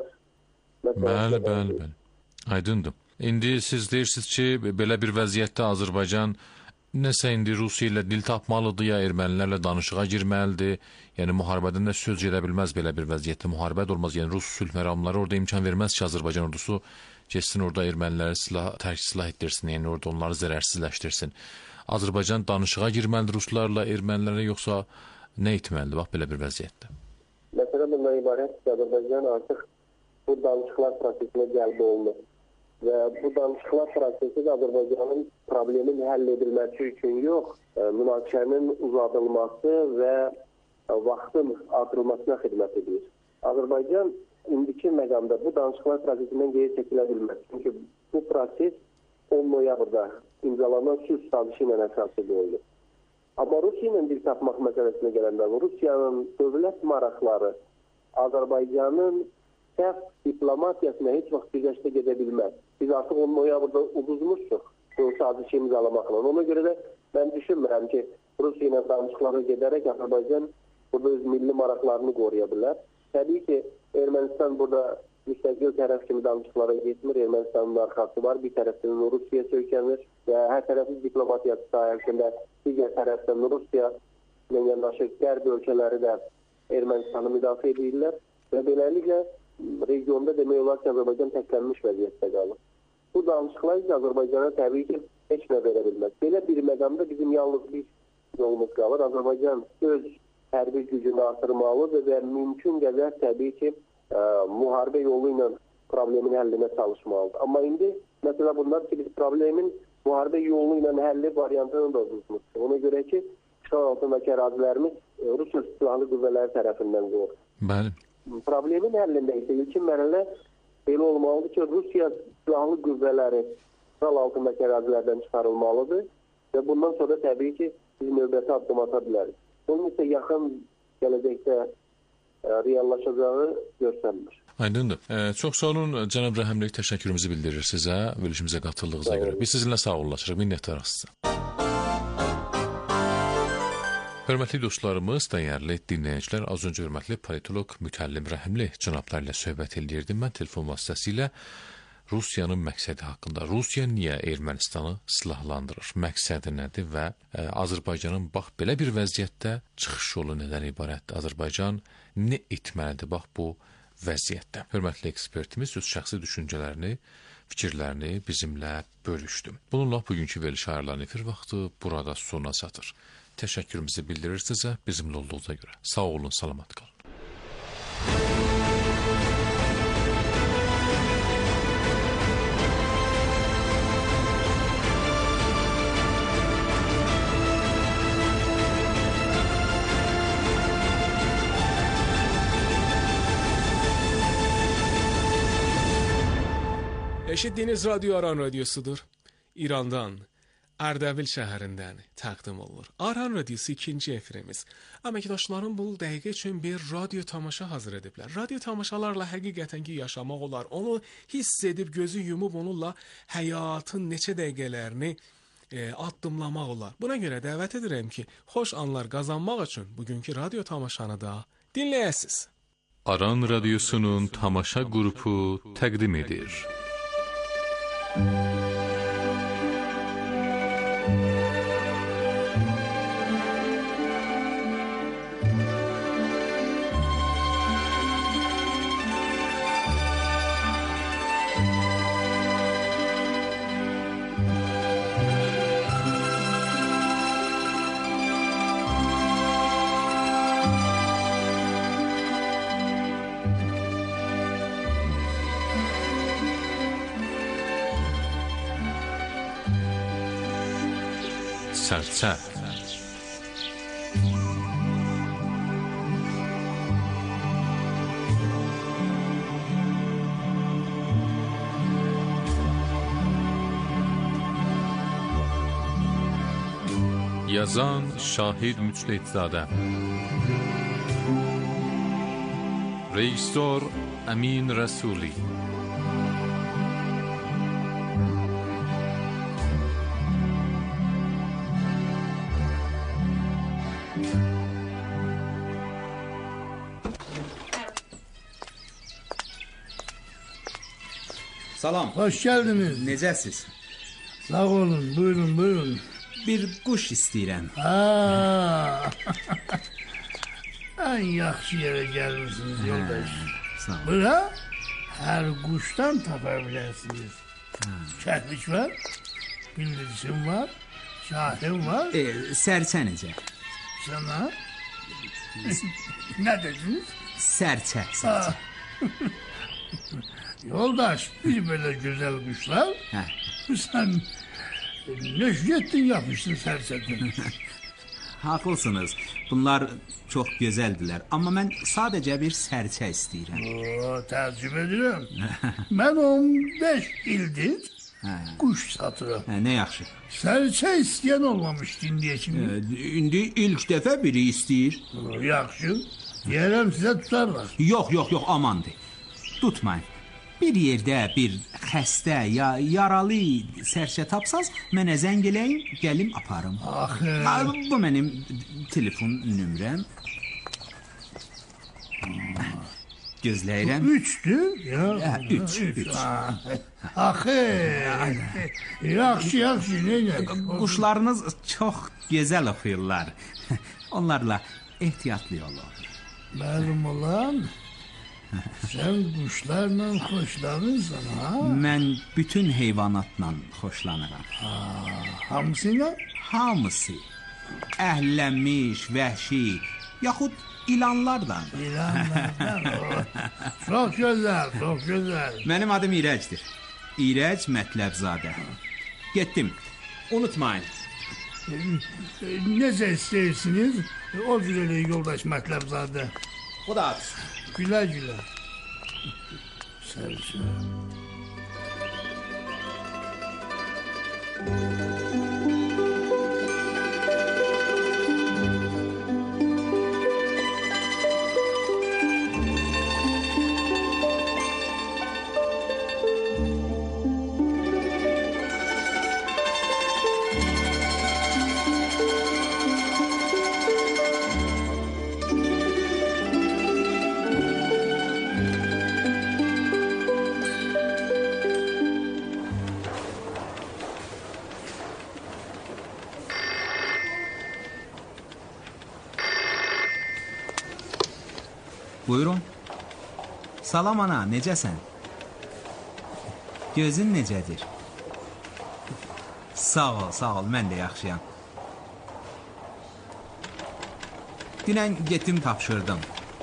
Bəli, bəli, bəli. Aydındır. İndi siz deyirsiniz ki, belə bir vəziyyətdə Azərbaycan nəsə indi Rusiya ilə dil tapmalıdır, ya ermənilərlə danışığa girməlidir. Yəni müharibədən də söz gedə bilməz belə bir vəziyyətdə. Müharibə də olmaz. Yəni Rus sülh məramları orada imkan verməz ki, Azərbaycan ordusu getsin orada erməniləri silah, tərk silah etdirsin, yəni orada onları zərərsizləşdirsin. Azərbaycan danışığa girməlidir Ruslarla, ermənilərə, yoxsa nə etməlidir bax belə bir vəziyyətdə? Məsələ bundan ibarət ki, Azərbaycan artıq bu danışıqlar prosesinə cəlb olunur. Və bu danışıqlar prosesi də Azərbaycanın problemin həll edilməsi üçün yox, münaqişənin uzadılması və vaxtın artırılmasına xidmət edir. Azərbaycan indiki məqamda bu danışıqlar prosesindən geri çəkilə bilməz. Çünki bu proses on noyabrda imzalanan sülh sazişi ilə əsası qoyulur. Amma Rusiya ilə dil tapmaq məsələsinə gələndə, Rusiyanın dövlət maraqları Azərbaycanın səhv diplomatiyasına heç vaxt birləşdə gedə bilməz. Biz artıq on noyabrda uduzmuşsuq bu sazişi imzalamaqla. Ona görə də mən düşünmürəm ki, Rusiya ilə danışıqlara gedərək Azərbaycan burada öz milli maraqlarını qoruya bilər. Təbii ki, Ermənistan burada müstəqil tərəf kimi danışıqlara getmir. Ermənistanın arxası var. Bir tərəfdən Rusiya söykənir və hər tərəfli diplomatiyası sahəsində digər tərəfdən Rusiya ilə yanaşı qərb ölkələri də Ermənistanı müdafiə edirlər və beləliklə regionda demək olar ki, Azərbaycan təklənmiş vəziyyətdə qalır. Bu danışıqlar isə Azərbaycana təbii ki, heç nə verə bilməz. Belə bir məqamda bizim yalnız bir yolumuz qalır. Azərbaycan öz hərbi gücünü artırmalıdır və mümkün qədər təbii ki, ə, müharibə yolu ilə problemin həllinə çalışmalıdır. Amma indi məsələ bunlar ki, biz problemin müharibə yolu ilə həlli variantını da uzmuşdur. Ona görə ki, işğal altındakı ərazilərimiz Rusiya silahlı qüvvələri tərəfindən qoyur. Bəli. Problemin həllində isə ilkin mərhələ belə olmalıdır ki, Rusiya silahlı qüvvələri işğal altındakı ərazilərdən çıxarılmalıdır və bundan sonra təbii ki, biz növbəti addım ata bilərik. Bunun isə yaxın gələcəkdə ə, reallaşacağı görsənmir. Aydındır. E, çox sağ olun, cənab Rəhimli, təşəkkürümüzü bildirir sizə, verilişimizə qatıldığınıza görə. Biz sizinlə sağollaşırıq, minnətdarıq sizə. Hörmətli dostlarımız, dəyərli dinləyicilər, az öncə hörmətli politolog Mütəllim Rəhimli cənablarla söhbət edirdim. Mən telefon vasitəsilə Rusiyanın məqsədi haqqında, Rusiya niyə Ermənistanı silahlandırır, məqsədi nədir və ə, Azərbaycanın bax belə bir vəziyyətdə çıxış yolu nədən ibarətdir, Azərbaycan nə etməlidir bax bu vəziyyətdə. Hörmətli ekspertimiz öz şəxsi düşüncələrini, fikirlərini bizimlə bölüşdü. Bununla bugünkü veriliş ayarlarının efir vaxtı burada sona çatır. Təşəkkürümüzü bildirir sizə bizimlə olduğunuza görə. Sağ olun, salamat qalın. Eşitdiyiniz radyo Aran radyosudur. İrandan, Ərdəbil şəhərindən təqdim olunur. Aran radyosu ikinci efirimiz. Əməkdaşlarım bu dəqiqə üçün bir radyo tamaşa hazır ediblər. Radyo tamaşalarla həqiqətən ki yaşamaq olar. Onu hiss edib, gözü yumub onunla həyatın neçə dəqiqələrini e, addımlamaq olar. Buna görə dəvət edirəm ki, xoş anlar qazanmaq üçün bugünkü radyo tamaşanı da dinləyəsiniz. Aran radyosunun tamaşa qrupu təqdim edir. sərçə. Yazan Şahid Müctehidzadə. Rejissor Əmin Rəsuli. Salam. Hoş geldiniz. Necəsiz? Sağ olun, buyurun, buyurun. Bir quş istəyirəm. Aa. En yaxşı yere gelmişsiniz yoldaş. Sağ ol. Bura her kuştan tapabilirsiniz. Kəhlik var, bildirsin var, şahin var. E, sərçə necə? Sana ne dediniz? Sərçə, sərçə. Yoldaş, bir böyle güzel kuşlar. Hə. Sen neşgettin yapmışsın serçeden. Haqlısınız. Bunlar çox gözəldilər. Amma mən sadəcə bir sərçə istəyirəm. Oo, təəccüb edirəm. Mən on beş ildir kuş satıram. Hə, nə yaxşı. Sərçə istəyən olmamışdı indiyə kimi. E, indi ilk dəfə biri istəyir. Oo, yaxşı. Deyərəm sizə tutarlar. Yox, yox, yox, amandır. Tutmayın. Bir yerdə bir xəstə ya yaralı sərçə tapsaz, mənə zəng eləyin, gəlim aparım. Axı. Ha, bu mənim telefon nömrəm. Gözləyirəm. Üçdür? Ya, Hə, üç, üç. Axı. Yaxşı, yaxşı, neylə? Quşlarınız çox gözəl oxuyurlar. Onlarla ehtiyatlı olun. Məlum olan, sən quşlarla xoşlanırsan, ha? Mən bütün heyvanatla xoşlanıram. Hamısıyla? Hamısı. Əhlənmiş, vəhşi, yaxud ilanlardan. İlanlardan. Çox gözəl, çox gözəl. Mənim adım İrəcdir. İrəc Mətləbzadə. Getdim. Unutmayın. Necə istəyirsiniz? O cür elə yoldaş Mətləbzadə. Xuda. Gülə gülə. Sərçə. Buyurun. Salam ana, necəsən? Gözün necədir? Sağ ol, sağ ol, mən də yaxşıyam. Dünən getdim tapşırdım.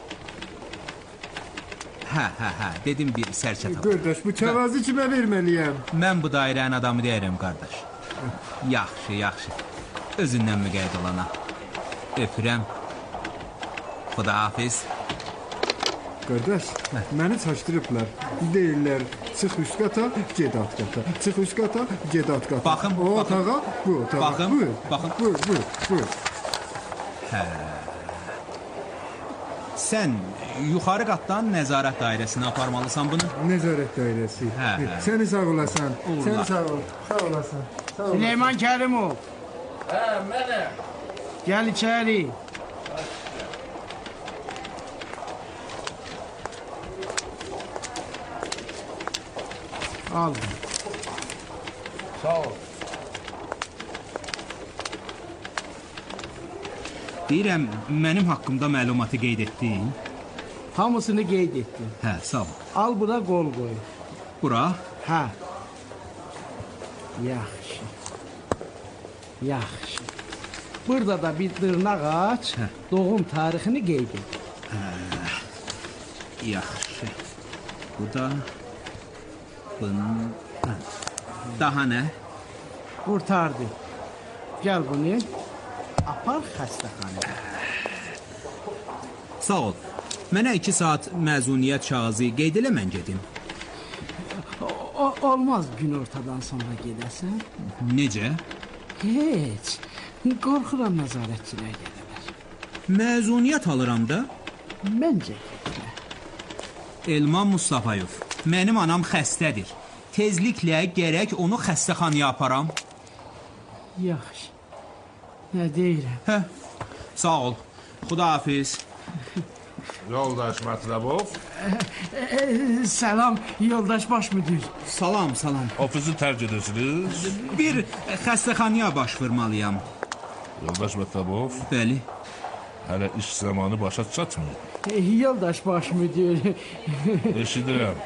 Hə, hə, hə, dedim bir sərçə tapım. Qardaş, bu kağızı kimə verməliyəm? Mən bu dairənin adamı deyərəm, qardaş. Yaxşı, yaxşı. Özündən müqəyyət olana. Öpürəm. Xudahafiz. Qardaş, məni çaşdırıblar. Deyirlər, çıx üst qata, ged alt qata. Çıx üst qata, ged alt qata. Baxın, o baxın. otağa, bu otağa. Baxın, buyur, baxın. Buyur, buyur, buyur. Hə. Sən yuxarı qatdan nəzarət dairəsinə aparmalısan bunu. Nəzarət dairəsi. Hə, hə. Səni sağ olasan. Uğurlar. Səni sağ ol. Sağ olasan. Sağ ol. Süleyman Kərimov. Hə, mənə. Gəl içəri. Al. Sağ ol. Deyirəm, mənim haqqımda məlumatı qeyd etdin. Hamısını qeyd etdim. Hə, sağ ol. Al buna qol qoy. Bura? Hə. Yaxşı. Yaxşı. Burada da bir dırnaq aç, Hə. doğum tarixini qeyd et. Yaxşı. Bu da... Bunun... Hə. Daha nə? Qurtardı. Gəl bunu apar xəstəxanaya. Sağ ol. Mənə iki saat məzuniyyət kağızı qeyd elə, mən gedim. O, olmaz gün ortadan sonra gedəsən. Necə? Heç. Qorxuram nəzarətçilər gələr. Məzuniyyət alıram da. Məncə getmə. Elman Mustafayov, mənim anam xəstədir. Tezliklə gərək onu xəstəxanaya aparam. Yaxşı. Nə deyirəm? Hə, sağ ol. Xudahafiz. Yoldaş Mətləbov. Salam, yoldaş baş müdür. Salam, salam. Ofisi tərk edirsiniz? Bir xəstəxanaya baş vurmalıyam. Yoldaş Mətləbov. Bəli. Hələ iş zamanı başa çatmır. Yoldaş baş müdür. Eşidirəm.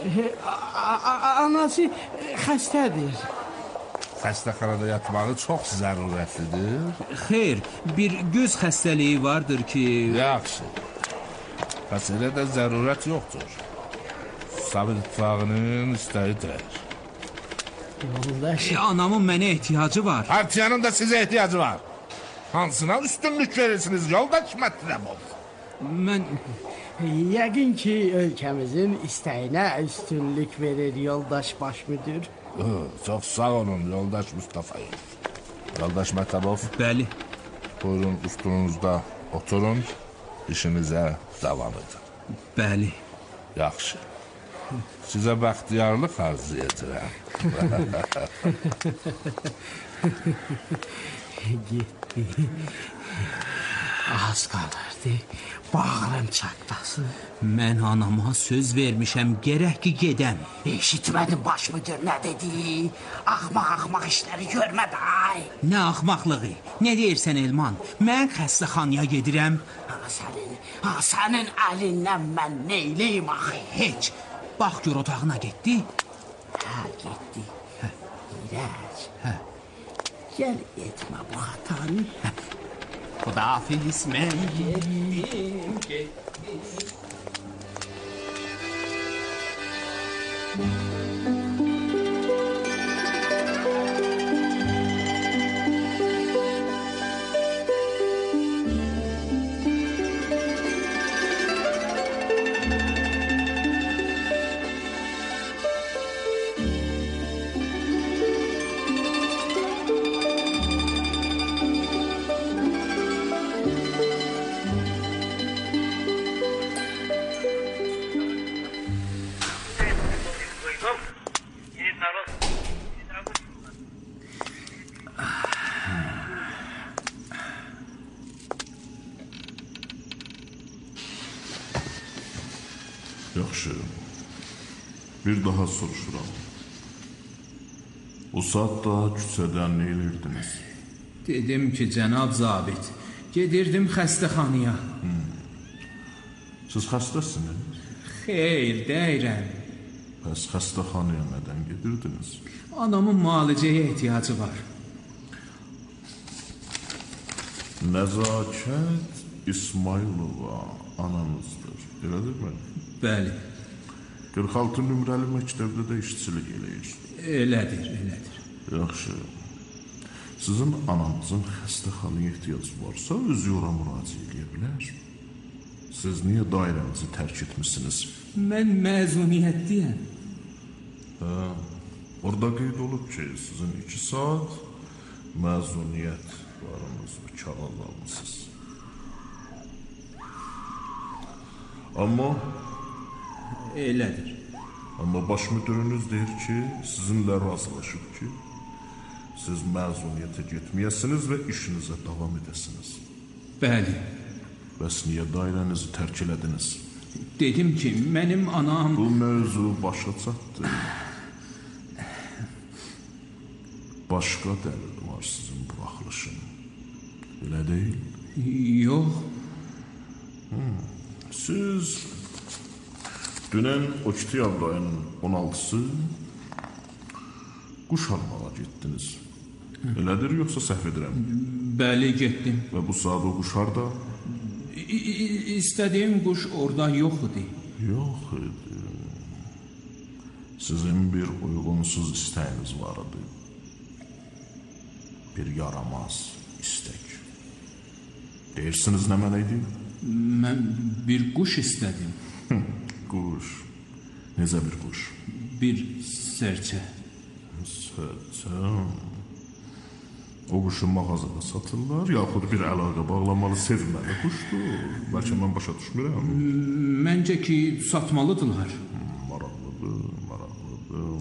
Anası xəstədir. Xəstəxanada yatmağı çox zərurətlidir. Xeyr, bir göz xəstəliyi vardır ki... Yaxşı. Xəstəliyə də zərurət yoxdur. Sovet İttifaqının istəyidir. Yoldaş... E, anamın mənə ehtiyacı var. Partiyanın da sizə ehtiyacı var. Hansına üstünlük verirsiniz yoldaş Mətləbov? Mən... Yəqin ki, ölkəmizin istəyinə üstünlük verir yoldaş baş müdür. Çox sağ olun yoldaş Mustafayev. Yoldaş Mətləbov. Bəli. Buyurun üstünüzdə oturun, işinizə davam edin. Bəli. Yaxşı. Sizə bəxtiyarlıq arzu edirəm. Getdi. Az qalırdı. Bağrım çatlasın. Mən anama söz vermişəm, gərək ki gedəm. Eşitmədin baş müdür nə dedi? Axmaq-axmaq işləri görmədi ay. Nə axmaqlığı? Nə deyirsən Elman? Mən xəstəxanaya gedirəm. Ha, sənin, ha, sənin əlindən mən neyliyim axı? Heç. Bax gör otağına getdi. Hə, getdi. Hə. İrəc. Hə. Gəl etmə bu xatanı. Hə. Xudahafiz, mən getdim, getdim. Yaxşı. Bir daha soruşuram. O saatda küçədən nə eləyirdiniz? Dedim ki, cənab zabit, gedirdim xəstəxanaya. Hmm. Siz xəstəsiniz? Xeyr, deyirəm. Bəs xəstəxanaya nədən gedirdiniz? Anamın müalicəyə ehtiyacı var. Nəzakət İsmailova ananızdır, elədir mi? Bəli. qırx altı nömrəli məktəbdə də işçilik eləyir. Elədir, elədir. Yaxşı. Sizin ananızın xəstəxanaya ehtiyacı varsa, özü ora müraciət edə bilər. Siz niyə dairənizi tərk etmişsiniz? Mən məzuniyyətliyəm. Hə, orada qeyd olub ki, sizin iki saat məzuniyyət varınızı kağız almışsınız. Amma elədir. Amma baş müdürünüz deyir ki, sizinlə razılaşıb ki, siz məzuniyyətə getməyəsiniz və işinizə davam edəsiniz. Bəli. Bəs niyə dairənizi tərk elədiniz? Dedim ki, mənim anam... Bu mövzu başa çatdı. Başqa dəlil var sizin buraxılışın. Elə deyil? Yox. Hmm. Siz dünən oktyabr ayının on altısı quş almağa getdiniz. Elədir, yoxsa səhv edirəm? Bəli, getdim. Və bu saat o quş harda? İstədiyim quş orada yox idi. Yox idi. Sizin bir uyğunsuz istəyiniz var idi. bir yaramaz istək. Deyirsiniz nə mənə idi? Mən bir quş istədim. Quş. Necə bir quş? Bir sərçə. Sərçə. O quşu mağazada satırlar, yaxud bir əlaqə bağlamalı sevməli quşdur. Bəlkə mən başa düşmürəm. Məncə ki, satmalıdırlar. Maraqlıdır, maraqlıdır.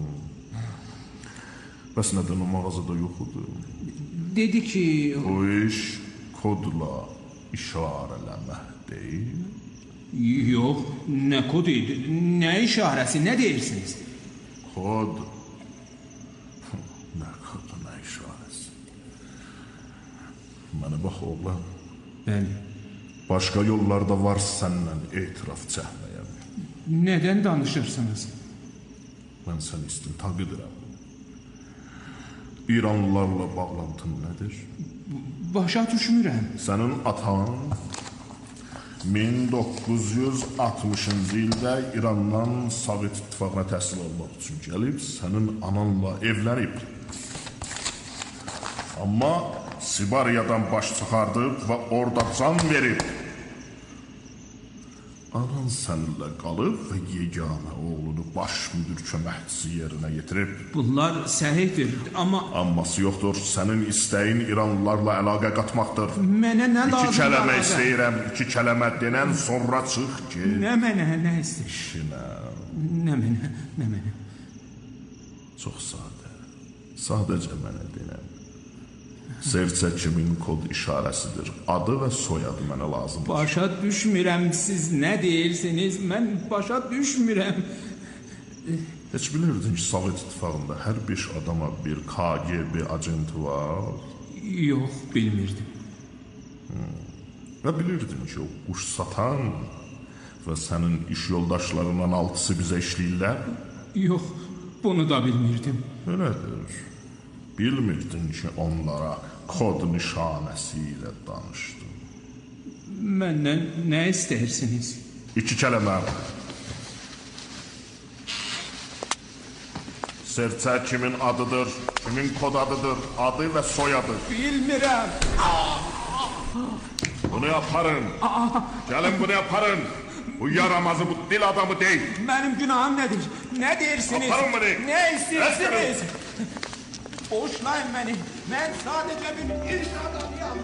Bəs nədən o mağazada yoxudur? Dedi ki... O iş kodla işarələmək deyil. Yox, nə kod idi, nə işarəsi, nə deyirsiniz? Kod. Nə kodu, nə işarəsi. Mənə bax, oğlan. Bəli. Başqa yollarda var səndən etiraf çəkməyəm. Nədən danışırsınız? Mən səni istintaq edirəm. İranlılarla bağlantın nədir? Başa düşmürəm. Sənin atan min doqquz yüz altmışıncı ildə İrandan Sovet İttifaqına təhsil almaq üçün gəlib, sənin ananla evlənib. Amma Sibariyadan baş çıxardıb və orada can verib. Anan səninlə qalıb və yeganə oğlunu baş müdür köməkçisi yerinə yetirib. Bunlar səhihdir, amma... Amması yoxdur, sənin istəyin İranlılarla əlaqə qatmaqdır. Mənə nə lazım? İki kələmə istəyirəm, iki kələmə denən sonra çıx ki... Nə mənə, nə istəyir? İşinə... Nə mənə, nə mənə? Çox sadə, sadəcə mənə denən. Sərçə kimin kod işarəsidir, adı və soyadı mənə lazımdır. Başa düşmürəm, siz nə deyirsiniz, mən başa düşmürəm. Heç bilirdin ki, Sovet İttifaqında hər beş adama bir K G B agenti var? Yox, bilmirdim. Hmm. Və bilirdin ki, o quş satan və sənin iş yoldaşlarından altısı bizə işləyirlər? Yox, bunu da bilmirdim. Elədir. Bilmirdin ki, onlara kod nişanəsi ilə danışdım. Məndən nə istəyirsiniz? İki kələmə. Sərçə kimin adıdır, kimin kod adıdır, adı və soyadı. Bilmirəm. Bunu yaparın. Gəlin bunu yaparın. Bu yaramazı, bu dil adamı deyil. Mənim günahım nədir? Nə deyirsiniz? Aparın bunu. Nə istəyirsiniz? Boşlayın məni. Mən sadəcə bir iş adamıyam.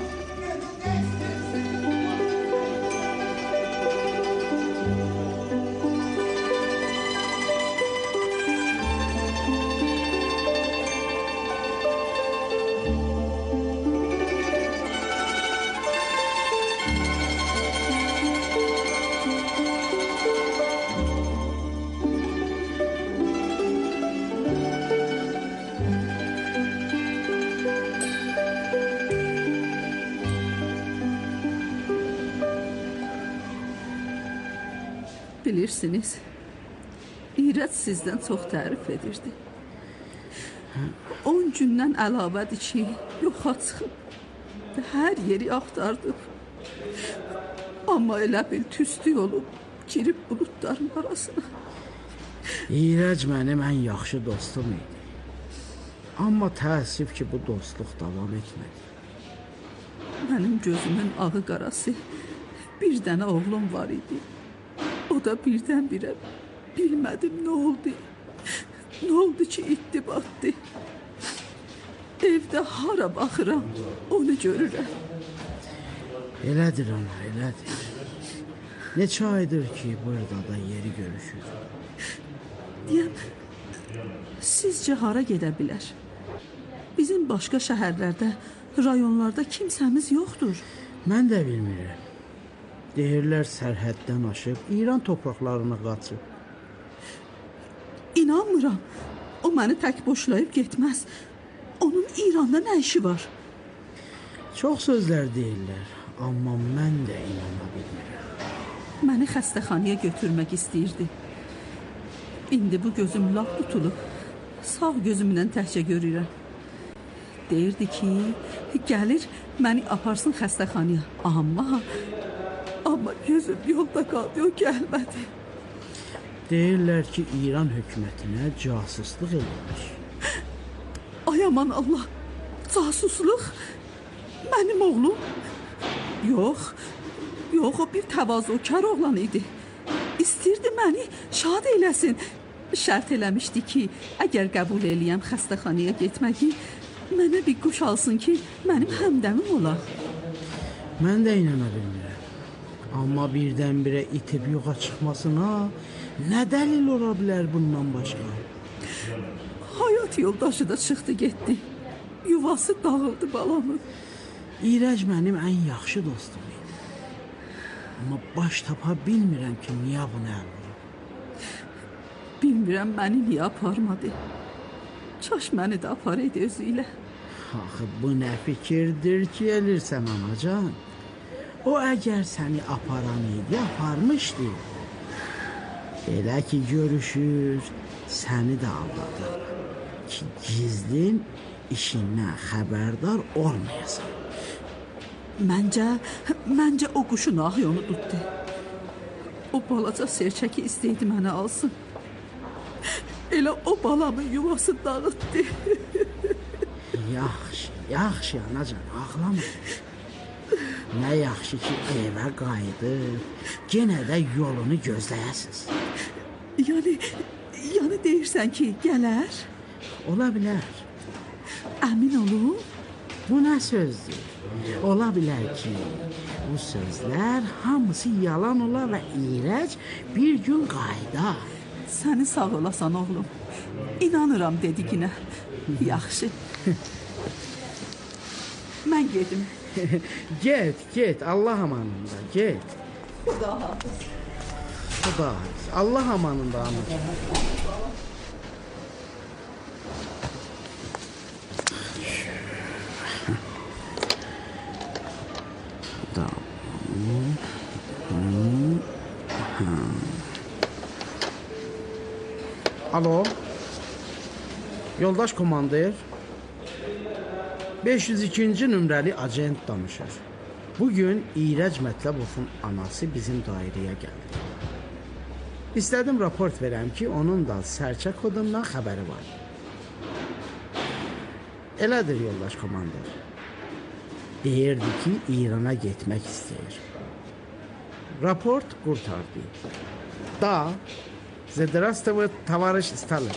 Bilirsiniz, İrət sizdən çox tərif edirdi. On gündən əlavədir ki, yoxa çıxıb. Hər yeri axtardıq. Amma elə bil tüstü olub, girib buludların arasına. İrəc mənim ən yaxşı dostum idi. Amma təəssüf ki, bu dostluq davam etmədi. Mənim gözümün ağı qarası bir dənə oğlum var idi. O da birdən-birə bilmədim nə oldu. Nə oldu ki, itdi batdı. Evdə hara baxıram, onu görürəm. Elədir ana, elədir. Neçə aydır ki, burada da yeri görüşür. Deyəm, sizcə hara gedə bilər? Bizim başqa şəhərlərdə, rayonlarda kimsəmiz yoxdur. Mən də bilmirəm. Deyirlər sərhəddən aşıb, İran torpaqlarına qaçıb. İnanmıram. O məni tək boşlayıb getməz. Onun İranda nə işi var? Çox sözlər deyirlər, amma mən də inana bilmirəm. Məni xəstəxanaya götürmək istəyirdi. İndi bu gözüm lap tutulub. Sağ gözümlə təkcə görürəm. Deyirdi ki, gəlir, məni aparsın xəstəxanaya. Amma... Amma gözüm yolda qaldı, o gəlmədi. Deyirlər ki, İran hökumətinə casusluq eləmiş. Ay aman Allah, Casusluq mənim oğlum? Yox, yox, o bir təvazökar oğlan idi. İstirdi məni şad eləsin. Şərt eləmişdi ki, əgər qəbul eləyəm xəstəxanaya getməyi, mənə bir quş alsın ki, mənim həmdəmim ola. Mən də inana bilmirəm. Amma birdən-birə itib yoxa çıxmasına nə dəlil ola bilər bundan başqa? Hayat yoldaşı da çıxdı getdi. Yuvası dağıldı balamın. İrəc mənim ən yaxşı dostum idi. Amma baş tapa bilmirəm ki, niyə bunu əl vurub. Bilmirəm məni niyə aparmadı. Çaş məni də aparaydı özü ilə. Axı bu nə fikirdir ki, elirsən anacan? O əgər səni aparan idi, aparmışdı. Elə ki görüşür, səni də aldadır. Ki gizlin işindən xəbərdar olmayasan. Məncə, məncə o quşun ahyonu tutdu. O balaca serçəki istəydi mənə alsın. Elə o balamın yuvası dağıtdı. Yaxşı, yaxşı anacan, ağlama. Nə yaxşı ki, evə qayıdıb, yenə də yolunu gözləyəsiniz. Yəni, yəni deyirsən ki, gələr? Ola bilər. Əmin olun? Bu nə sözdür? Ola bilər ki, bu sözlər hamısı yalan ola və İrəc bir gün qayıdar. Səni sağ olasan oğlum. İnanıram dediğinə. Yaxşı. Mən gedim. Get, get, Allah amanında, get. Xuda hafiz. Xuda hafiz. Allah amanında anacığım. Alo. Yoldaş komandir. beş yüz ikinci nömrəli agent danışır. Bugün İrəc Mətləbovun anası bizim dairəyə gəldi. İstədim raport verəm ki, onun da sərçə kodundan xəbəri var. Elədir yoldaş komandir. Deyirdi ki, İrana getmək istəyir. Raport qurtardı. Da, Zdravствует, товарищ Сталин.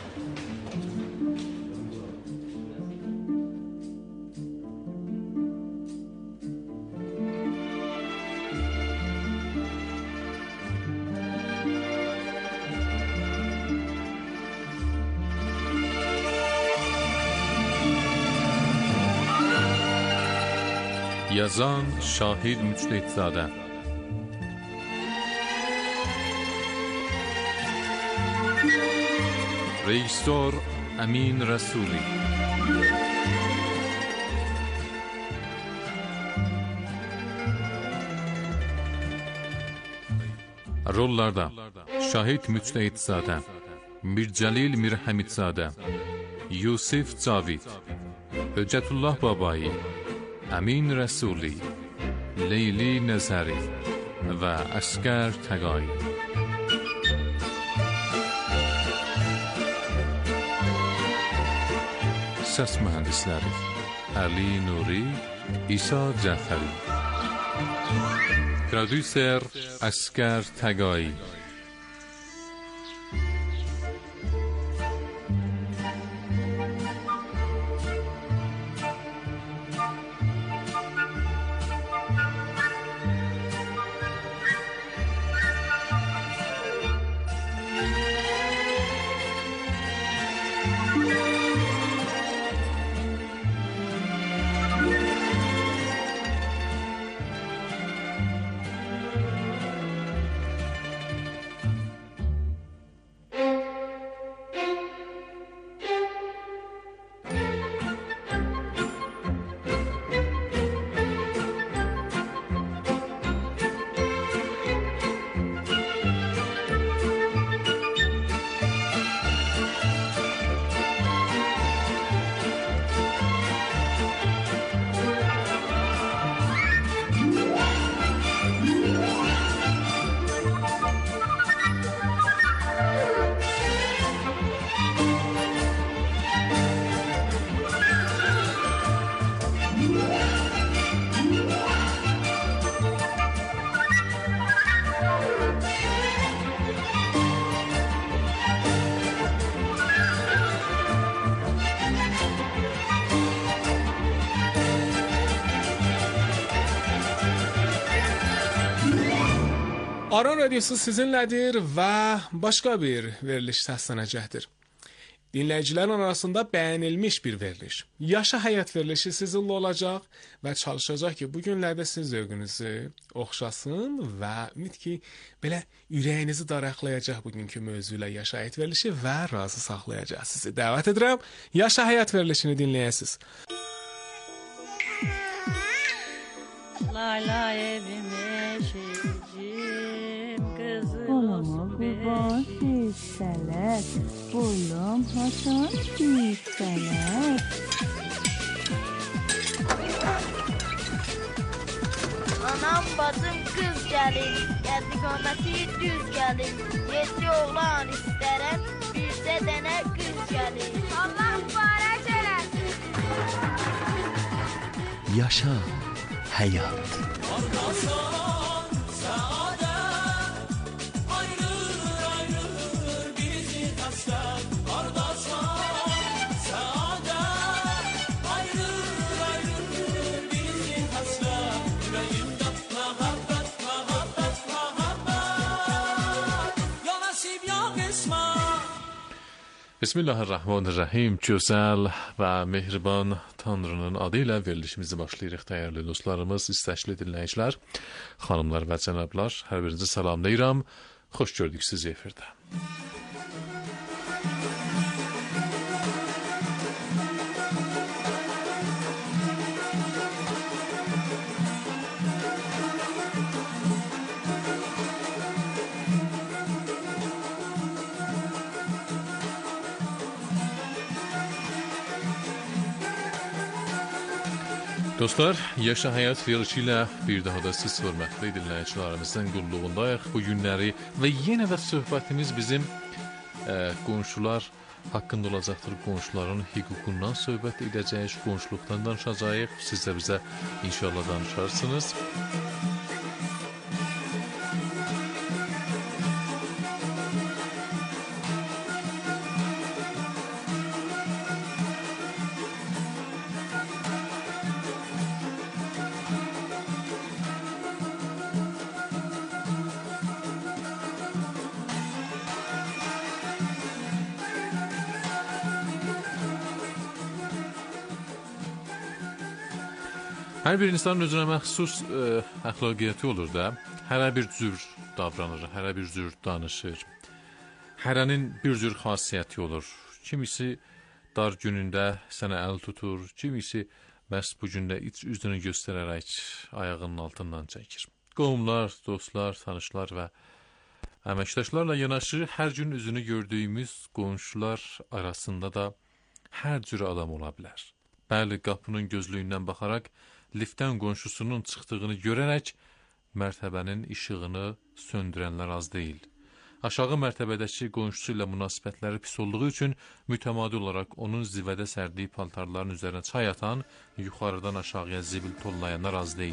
Yazan Şahid Müctehidzadə. Rejissor Əmin Rəsuli. Rollarda Şahid Müctehidzadə, Mircəlil Mirhəmidzadə, Yusif Cavid, Höccətullah Babai, Əmin Rəsuli, Leyli Nəzəri və Əsgər Təqai. Səs mühəndisləri Əli Nuri, İsa Cəfəri. Prodüser Əsgər Təqai. Aran Radyosu sizinlədir və başqa bir veriliş səslənəcəkdir. Dinləyicilərin arasında bəyənilmiş bir veriliş. Yaşa həyat verilişi sizinlə olacaq və çalışacaq ki, bu günlərdə siz zövqünüzü oxşasın və ümid ki, belə ürəyinizi daraqlayacaq bugünkü mövzu ilə yaşa həyat verilişi və razı saxlayacaq sizi. Dəvət edirəm, yaşa həyat verilişini dinləyəsiniz. Layla evime şecim kızım Kolumu kurban hisseler Boylum hasan hisseler Anam bacım kız gelin Geldiğometi düz gelin Yedi oğlan isterim Bir de dene kız gelin Allah mübarek eylesin Yaşa hayat. Bismillahirrahmanirrahim. Gözəl və mehriban Tanrının adı ilə verilişimizi başlayırıq, dəyərli dostlarımız, istəkli dinləyicilər, xanımlar və cənablar. Hər birinizi salamlayıram. Xoş gördük sizi efirdə. Dostlar, Yaşa Həyat verilişi ilə bir daha da siz hörmətli dinləyicilərimizin qulluğundayıq. Bu günləri və yenə də söhbətimiz bizim e, qonşular haqqında olacaqdır. Qonşuların hüququndan söhbət edəcəyik, qonşuluqdan danışacağıq. Siz də bizə inşallah danışarsınız. Hər bir insanın özünə məxsus ə, əxlaqiyyəti olur da. Hərə bir cür davranır, hərə bir cür danışır. Hərənin bir cür xasiyyəti olur. Kimisi dar günündə sənə əl tutur, kimisi məhz bu gündə iç üzünü göstərərək ayağının altından çəkir. Qohumlar, dostlar, tanışlar və əməkdaşlarla yanaşı hər gün üzünü gördüyümüz qonşular arasında da hər cür adam ola bilər. Bəli, qapının gözlüyündən baxaraq liftdən qonşusunun çıxdığını görərək mərtəbənin işığını söndürənlər az deyil. Aşağı mərtəbədəki qonşusu ilə münasibətləri pis olduğu üçün mütəmadi olaraq onun zivədə sərdiyi paltarların üzərinə çay atan, yuxarıdan aşağıya zibil tollayanlar az deyil.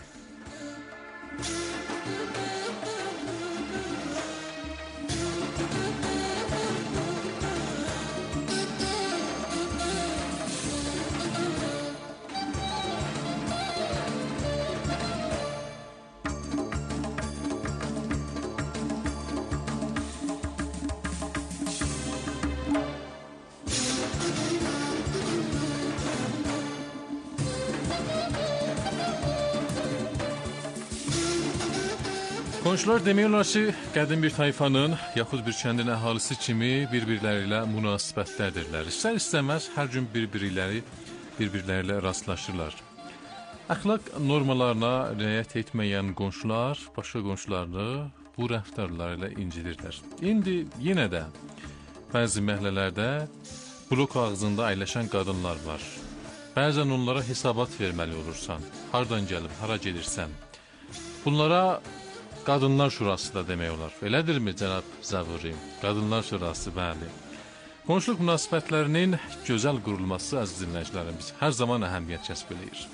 Qonşular demək olar ki, qədim bir tayfanın, yaxud bir kəndin əhalisi kimi bir-birləri ilə münasibətlərdirlər. İstər istəməz hər gün bir-birləri bir-birləri ilə rastlaşırlar. Əxlaq normalarına riayət etməyən qonşular başqa qonşularını bu rəftarlarla incidirlər. İndi yenə də bəzi məhəllələrdə blok ağzında əyləşən qadınlar var. Bəzən onlara hesabat verməli olursan. Hardan gəlib, hara gedirsən? Bunlara Qadınlar Şurası da demək olar. Elədirmi, cənab Zavuri? Qadınlar Şurası, bəli. Qonşuluq münasibətlərinin gözəl qurulması, əziz dinləyicilərimiz, hər zaman əhəmiyyət kəsb eləyir.